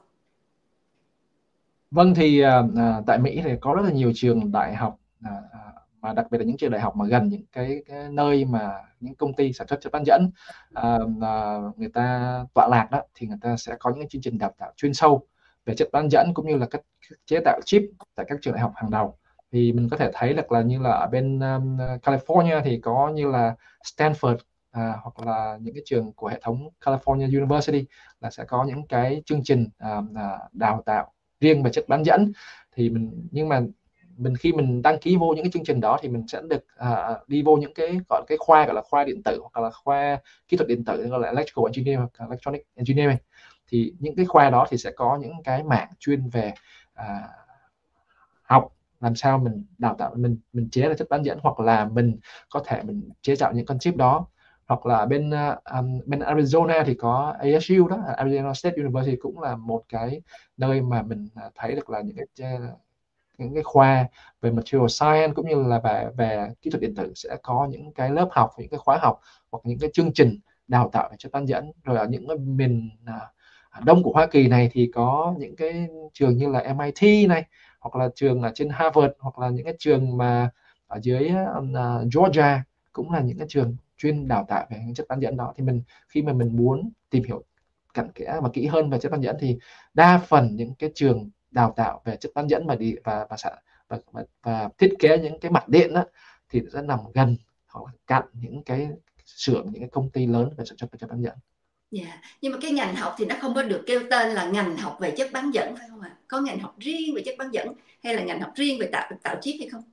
Vâng, thì à, tại Mỹ thì có rất là nhiều trường đại học, à, mà đặc biệt là những trường đại học mà gần những cái, cái nơi mà những công ty sản xuất chất bán dẫn à, à, người ta tọa lạc đó, thì người ta sẽ có những chương trình đào tạo chuyên sâu về chất bán dẫn cũng như là cách chế tạo chip tại các trường đại học hàng đầu. Thì mình có thể thấy được là như là ở bên um, California thì có như là Stanford, à, hoặc là những cái trường của hệ thống California University là sẽ có những cái chương trình à, à, đào tạo riêng về chất bán dẫn. Thì mình nhưng mà mình khi mình đăng ký vô những cái chương trình đó thì mình sẽ được à, đi vô những cái gọi là cái khoa gọi là khoa điện tử hoặc là khoa kỹ thuật điện tử, gọi là electrical engineering hoặc electronic engineering. Thì những cái khoa đó thì sẽ có những cái mảng chuyên về à, học làm sao mình đào tạo mình mình chế ra chất bán dẫn, hoặc là mình có thể mình chế tạo những con chip đó. Hoặc là bên um, bên Arizona thì có a ét u đó, Arizona State University, cũng là một cái nơi mà mình thấy được là những cái những cái khoa về material science cũng như là về về kỹ thuật điện tử sẽ có những cái lớp học, những cái khóa học hoặc những cái chương trình đào tạo về chất bán dẫn. Rồi ở những cái miền đông của Hoa Kỳ này thì có những cái trường như là em I T này, hoặc là trường ở trên Harvard, hoặc là những cái trường mà ở dưới uh, Georgia, cũng là những cái trường chuyên đào tạo về chất bán dẫn đó. Thì mình khi mà mình muốn tìm hiểu cặn kẽ và kỹ hơn về chất bán dẫn thì đa phần những cái trường đào tạo về chất bán dẫn và đi và và, và, và, và thiết kế những cái mặt điện đó thì sẽ nằm gần hoặc là cạnh những cái xưởng, những cái công ty lớn về sản xuất chất bán dẫn. Dạ, yeah. Nhưng mà cái ngành học thì nó không có được kêu tên là ngành học về chất bán dẫn phải không ạ? Có ngành học riêng về chất bán dẫn hay là ngành học riêng về tạo tạo chip hay không?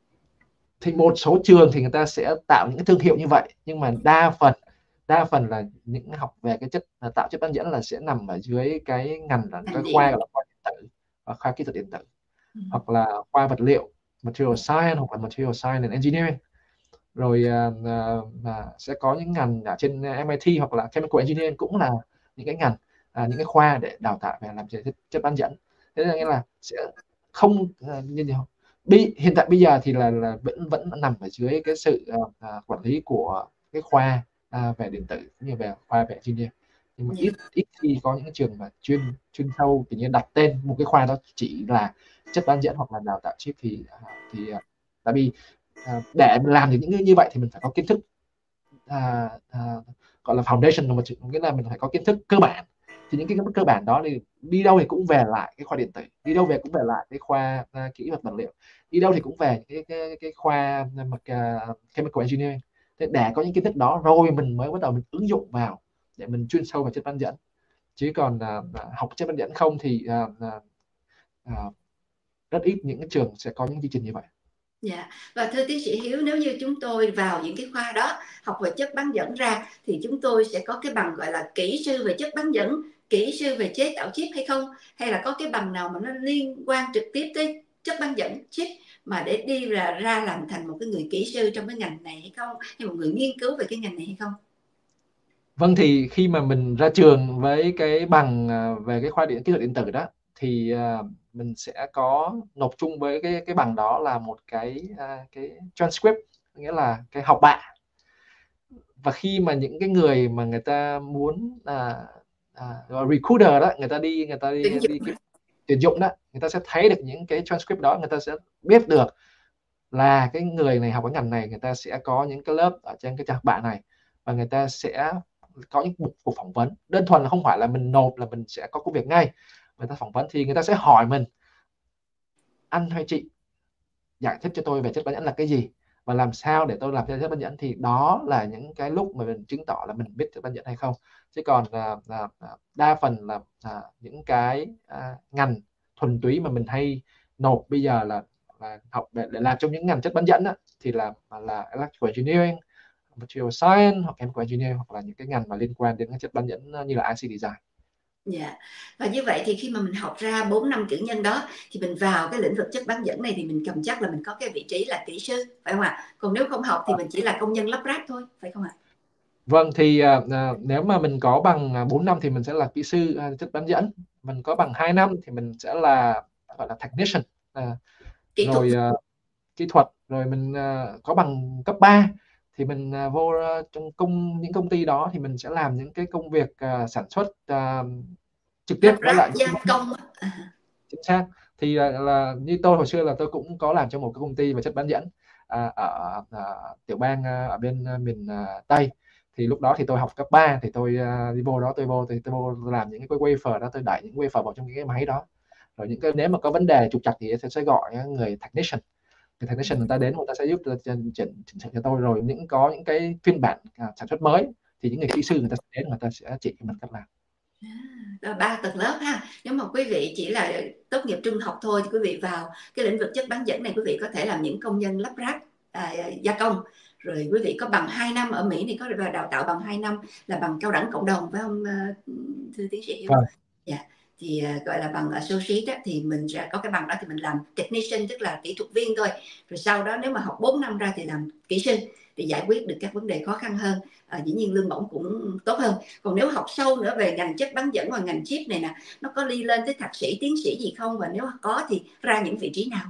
Thì một số trường thì người ta sẽ tạo những cái thương hiệu như vậy, nhưng mà đa phần đa phần là những học về cái chất tạo chất bán dẫn là sẽ nằm ở dưới cái ngành là cái khoa gọi là khoa điện tử và khoa kỹ thuật điện tử, ừ. hoặc là khoa vật liệu material science, hoặc là material science and engineering. Rồi uh, uh, sẽ có những ngành ở trên em I T hoặc là chemical engineering, cũng là những cái ngành uh, những cái khoa để đào tạo về làm chất, chất bán dẫn. Thế nên là sẽ không uh, như nhiều Bi, hiện tại bây giờ thì là, là vẫn vẫn nằm ở dưới cái sự uh, uh, quản lý của cái khoa uh, về điện tử cũng như về khoa về engineer, nhưng mà ít ít khi có những cái trường mà chuyên chuyên sâu thì như đặt tên một cái khoa đó chỉ là chất bán dẫn hoặc là đào tạo chip. Thì uh, thì uh, tại vì uh, để làm được những như vậy thì mình phải có kiến thức uh, uh, gọi là foundation, mà nghĩa là mình phải có kiến thức cơ bản. Thì những cái kiến thức cơ bản đó thì đi đâu thì cũng về lại cái khoa điện tử, đi đâu về cũng về lại cái khoa uh, kỹ thuật vật liệu, đi đâu thì cũng về cái cái cái khoa uh, chemical engineering. Thế để có những kiến thức đó rồi mình mới bắt đầu mình ứng dụng vào để mình chuyên sâu vào chất bán dẫn. Chứ còn uh, học chất bán dẫn không thì uh, uh, uh, rất ít những cái trường sẽ có những chương trình như vậy. Dạ, và thưa tiến sĩ Hiếu, nếu như chúng tôi vào những cái khoa đó học về chất bán dẫn ra thì chúng tôi sẽ có cái bằng gọi là kỹ sư về chất bán dẫn, kỹ sư về chế tạo chip hay không? Hay là có cái bằng nào mà nó liên quan trực tiếp tới chất bán dẫn chip mà để đi ra, ra làm thành một cái người kỹ sư trong cái ngành này hay không? Hay một người nghiên cứu về cái ngành này hay không? Vâng, thì khi mà mình ra trường với cái bằng về cái khoa điện kỹ thuật điện tử đó thì uh, mình sẽ có nộp chung với cái cái bằng đó là một cái uh, cái transcript, nghĩa là cái học bạ. Và khi mà những cái người mà người ta muốn uh, uh, recruiter đó, người ta đi người ta đi tuyển đi cái tuyển dụng đó, người ta sẽ thấy được những cái transcript đó, người ta sẽ biết được là cái người này học cái ngành này, người ta sẽ có những cái lớp ở trên cái học bạ này, và người ta sẽ có những cuộc, cuộc phỏng vấn. Đơn thuần là không phải là mình nộp là mình sẽ có công việc ngay. Người ta phỏng vấn thì người ta sẽ hỏi mình: anh hay chị giải thích cho tôi về chất bán dẫn là cái gì, và làm sao để tôi làm chất bán dẫn. Thì đó là những cái lúc mà mình chứng tỏ là mình biết chất bán dẫn hay không. Chứ còn là, là, là đa phần là, là những cái à, ngành thuần túy mà mình hay nộp bây giờ là, là học để, để làm trong những ngành chất bán dẫn á, thì là là electrical engineering, material science hoặc chemical engineering, hoặc là những cái ngành mà liên quan đến các chất bán dẫn như là I C design. Dạ, và như vậy thì khi mà mình học ra bốn năm cử nhân đó thì mình vào cái lĩnh vực chất bán dẫn này thì mình cầm chắc là mình có cái vị trí là kỹ sư, phải không ạ? Còn nếu không học thì mình chỉ là công nhân lắp ráp thôi, phải không ạ? Vâng, thì uh, nếu mà mình có bằng bốn năm thì mình sẽ là kỹ sư uh, chất bán dẫn. Mình có bằng hai năm thì mình sẽ là gọi là technician, uh, kỹ rồi thuật. Uh, kỹ thuật. Rồi mình uh, có bằng cấp ba thì mình uh, vô uh, trong công những công ty đó thì mình sẽ làm những cái công việc uh, sản xuất uh, trực tiếp với lại gia công. Chính xác. Thì là, là như tôi hồi xưa là tôi cũng có làm cho một cái công ty về chất bán dẫn à, ở, ở tiểu bang ở bên miền Tây. Thì lúc đó thì tôi học cấp ba thì tôi uh, đi vô đó, tôi vô thì tôi vô làm những cái wafer đó, tôi đẩy những wafer vào trong những cái máy đó. Rồi những cái nếu mà có vấn đề trục trặc thì tôi sẽ gọi người technician. Người technician người ta đến, người ta sẽ giúp chỉnh chỉnh sửa cho tôi. Rồi những có những cái phiên bản uh, sản xuất mới thì những người kỹ sư người ta sẽ đến, người ta sẽ chỉ cho mình cách làm. À, ba tầng lớp ha. Nếu mà quý vị chỉ là tốt nghiệp trung học thôi thì quý vị vào cái lĩnh vực chất bán dẫn này quý vị có thể làm những công nhân lắp ráp, à, gia công. Rồi quý vị có bằng hai năm ở Mỹ thì có đào tạo bằng hai năm là bằng cao đẳng cộng đồng, phải không thưa tiến sĩ Hiếu? Vâng. Dạ. Thì uh, gọi là bằng associate đó, thì mình sẽ có cái bằng đó thì mình làm technician tức là kỹ thuật viên thôi. Rồi sau đó nếu mà học bốn năm ra thì làm kỹ sư để giải quyết được các vấn đề khó khăn hơn, à, dĩ nhiên lương bổng cũng tốt hơn. Còn nếu học sâu nữa về ngành chất bán dẫn và ngành chip này nè, nó có đi lên tới thạc sĩ tiến sĩ gì không, và nếu có thì ra những vị trí nào?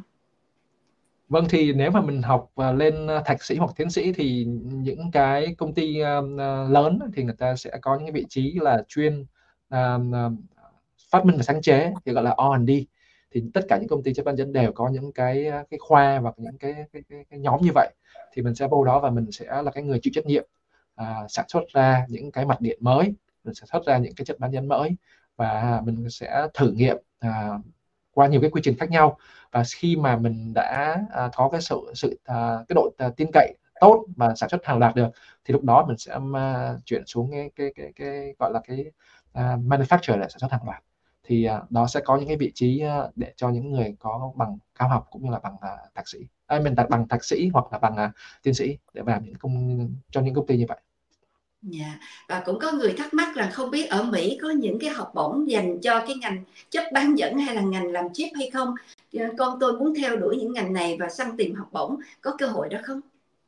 Vâng, thì nếu mà mình học lên thạc sĩ hoặc tiến sĩ thì những cái công ty lớn thì người ta sẽ có những cái vị trí là chuyên uh, phát minh và sáng chế thì gọi là R and D. Thì tất cả những công ty chất bán dẫn đều có những cái cái khoa và những cái cái, cái, cái nhóm như vậy. Thì mình sẽ vô đó và mình sẽ là cái người chịu trách nhiệm à, sản xuất ra những cái mặt điện mới, mình sản xuất ra những cái chất bán dẫn mới, và mình sẽ thử nghiệm à, qua nhiều cái quy trình khác nhau. Và khi mà mình đã à, có cái sự sự à, cái độ à, tin cậy tốt và sản xuất hàng loạt được, thì lúc đó mình sẽ à, chuyển xuống cái cái cái, cái gọi là cái à, manufacturer để sản xuất hàng loạt. Thì à, đó sẽ có những cái vị trí à, để cho những người có bằng cao học cũng như là bằng à, thạc sĩ, à, mình đặt bằng thạc sĩ hoặc là bằng à, tiến sĩ để vào những công cho những công ty như vậy. Dạ, yeah. Và cũng có người thắc mắc là không biết ở Mỹ có những cái học bổng dành cho cái ngành chất bán dẫn hay là ngành làm chip hay không? Con tôi muốn theo đuổi những ngành này và săn tìm học bổng, có cơ hội đó không?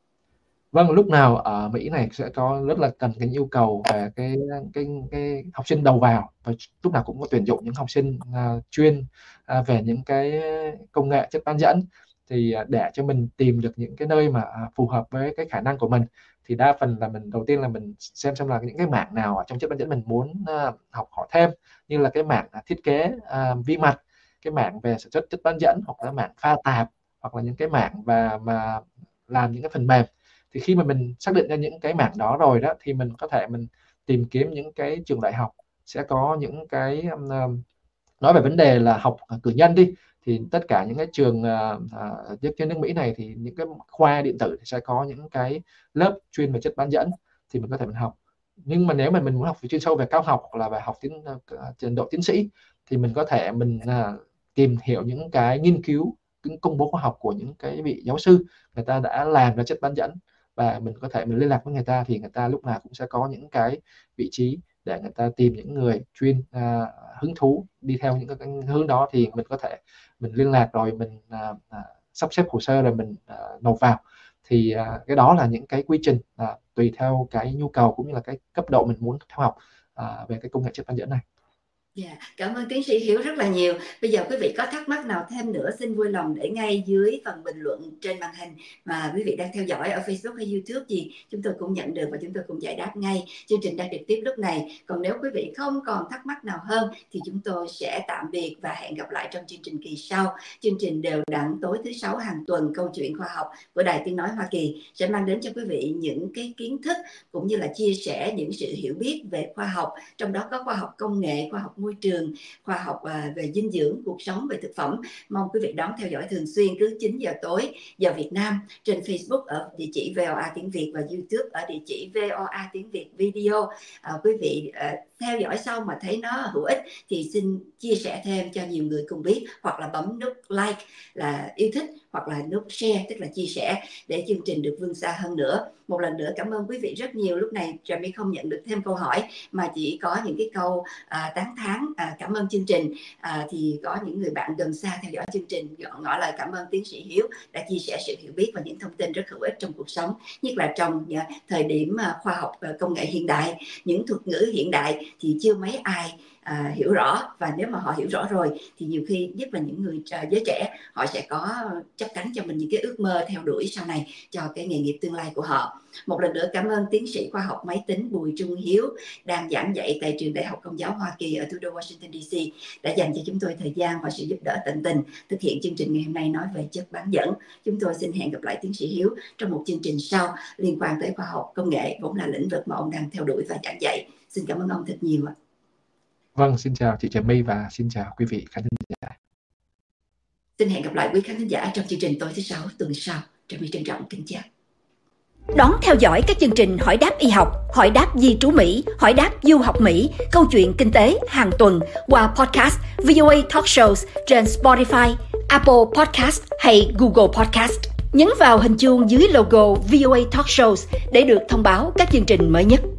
Vâng, lúc nào ở Mỹ này sẽ có rất là cần cái nhu cầu về cái cái cái học sinh đầu vào, và lúc nào cũng có tuyển dụng những học sinh uh, chuyên uh, về những cái công nghệ chất bán dẫn. Thì uh, để cho mình tìm được những cái nơi mà uh, phù hợp với cái khả năng của mình, thì đa phần là mình đầu tiên là mình xem xem là những cái mảng nào ở trong chất bán dẫn mình muốn uh, học hỏi thêm, như là cái mảng uh, thiết kế uh, vi mạch, cái mảng về sản xuất chất bán dẫn, hoặc là mảng pha tạp, hoặc là những cái mảng và mà làm những cái phần mềm. Thì khi mà mình xác định ra những cái mảng đó rồi đó, thì mình có thể mình tìm kiếm những cái trường đại học sẽ có những cái um, nói về vấn đề là học cử nhân đi, thì tất cả những cái trường uh, uh, trên nước Mỹ này thì những cái khoa điện tử thì sẽ có những cái lớp chuyên về chất bán dẫn, thì mình có thể mình học. Nhưng mà nếu mà mình muốn học về chuyên sâu về cao học hoặc là về học tiến uh, trình độ tiến sĩ, thì mình có thể mình uh, tìm hiểu những cái nghiên cứu, những công bố khoa học của những cái vị giáo sư người ta đã làm ra chất bán dẫn, và mình có thể mình liên lạc với người ta, thì người ta lúc nào cũng sẽ có những cái vị trí để người ta tìm những người chuyên uh, hứng thú đi theo những cái hướng đó. Thì mình có thể mình liên lạc rồi mình uh, uh, sắp xếp hồ sơ rồi mình uh, nộp vào. Thì uh, cái đó là những cái quy trình uh, tùy theo cái nhu cầu cũng như là cái cấp độ mình muốn theo học uh, về cái công nghệ chất bán dẫn này. Dạ, yeah, cảm ơn tiến sĩ Hiếu rất là nhiều. Bây giờ quý vị có thắc mắc nào thêm nữa, xin vui lòng để ngay dưới phần bình luận trên màn hình mà quý vị đang theo dõi ở Facebook hay YouTube gì, chúng tôi cũng nhận được và chúng tôi cũng giải đáp ngay. Chương trình đang trực tiếp lúc này. Còn nếu quý vị không còn thắc mắc nào hơn thì chúng tôi sẽ tạm biệt và hẹn gặp lại trong chương trình kỳ sau. Chương trình đều đặn tối thứ sáu hàng tuần, Câu chuyện khoa học của Đài Tiếng nói Hoa Kỳ sẽ mang đến cho quý vị những cái kiến thức cũng như là chia sẻ những sự hiểu biết về khoa học, trong đó có khoa học công nghệ, khoa học môi trường, khoa học về dinh dưỡng, cuộc sống, về thực phẩm. Mong quý vị đón theo dõi thường xuyên cứ chín giờ tối giờ Việt Nam trên Facebook ở địa chỉ vê o a tiếng Việt và YouTube ở địa chỉ vê o a tiếng Việt video. À, quý vị à, theo dõi xong mà thấy nó hữu ích thì xin chia sẻ thêm cho nhiều người cùng biết, hoặc là bấm nút like là yêu thích, hoặc là nút share tức là chia sẻ để chương trình được vươn xa hơn nữa. Một lần nữa cảm ơn quý vị rất nhiều. Lúc này Trà My không nhận được thêm câu hỏi mà chỉ có những cái câu à, tán thán à, cảm ơn chương trình. À, thì có những người bạn gần xa theo dõi chương trình ngỏ lời cảm ơn tiến sĩ Hiếu đã chia sẻ sự hiểu biết và những thông tin rất hữu ích trong cuộc sống, nhất là trong uh, thời điểm uh, khoa học và công nghệ hiện đại, những thuật ngữ hiện đại thì chưa mấy ai À, hiểu rõ, và nếu mà họ hiểu rõ rồi thì nhiều khi nhất là những người uh, giới trẻ, họ sẽ có chấp cánh cho mình những cái ước mơ theo đuổi sau này cho cái nghề nghiệp tương lai của họ. Một lần nữa cảm ơn tiến sĩ khoa học máy tính Bùi Trung Hiếu đang giảng dạy tại trường Đại học Công giáo Hoa Kỳ ở thủ đô Washington đê xê đã dành cho chúng tôi thời gian và sự giúp đỡ tận tình thực hiện chương trình ngày hôm nay nói về chất bán dẫn. Chúng tôi xin hẹn gặp lại tiến sĩ Hiếu trong một chương trình sau liên quan tới khoa học công nghệ, vốn là lĩnh vực mà ông đang theo đuổi và giảng dạy. Xin cảm ơn ông thật nhiều ạ. Vâng, xin chào chị Trà My và xin chào quý vị khán thính giả. Xin hẹn gặp lại quý khán thính giả trong chương trình tối thứ sáu tuần sau. Trà My trân trọng kính chào. Đón theo dõi các chương trình Hỏi đáp y học, Hỏi đáp di trú Mỹ, Hỏi đáp du học Mỹ, Câu chuyện kinh tế hàng tuần qua podcast vê o a Talk Shows trên Spotify, Apple Podcast hay Google Podcast. Nhấn vào hình chuông dưới logo vê o a Talk Shows để được thông báo các chương trình mới nhất.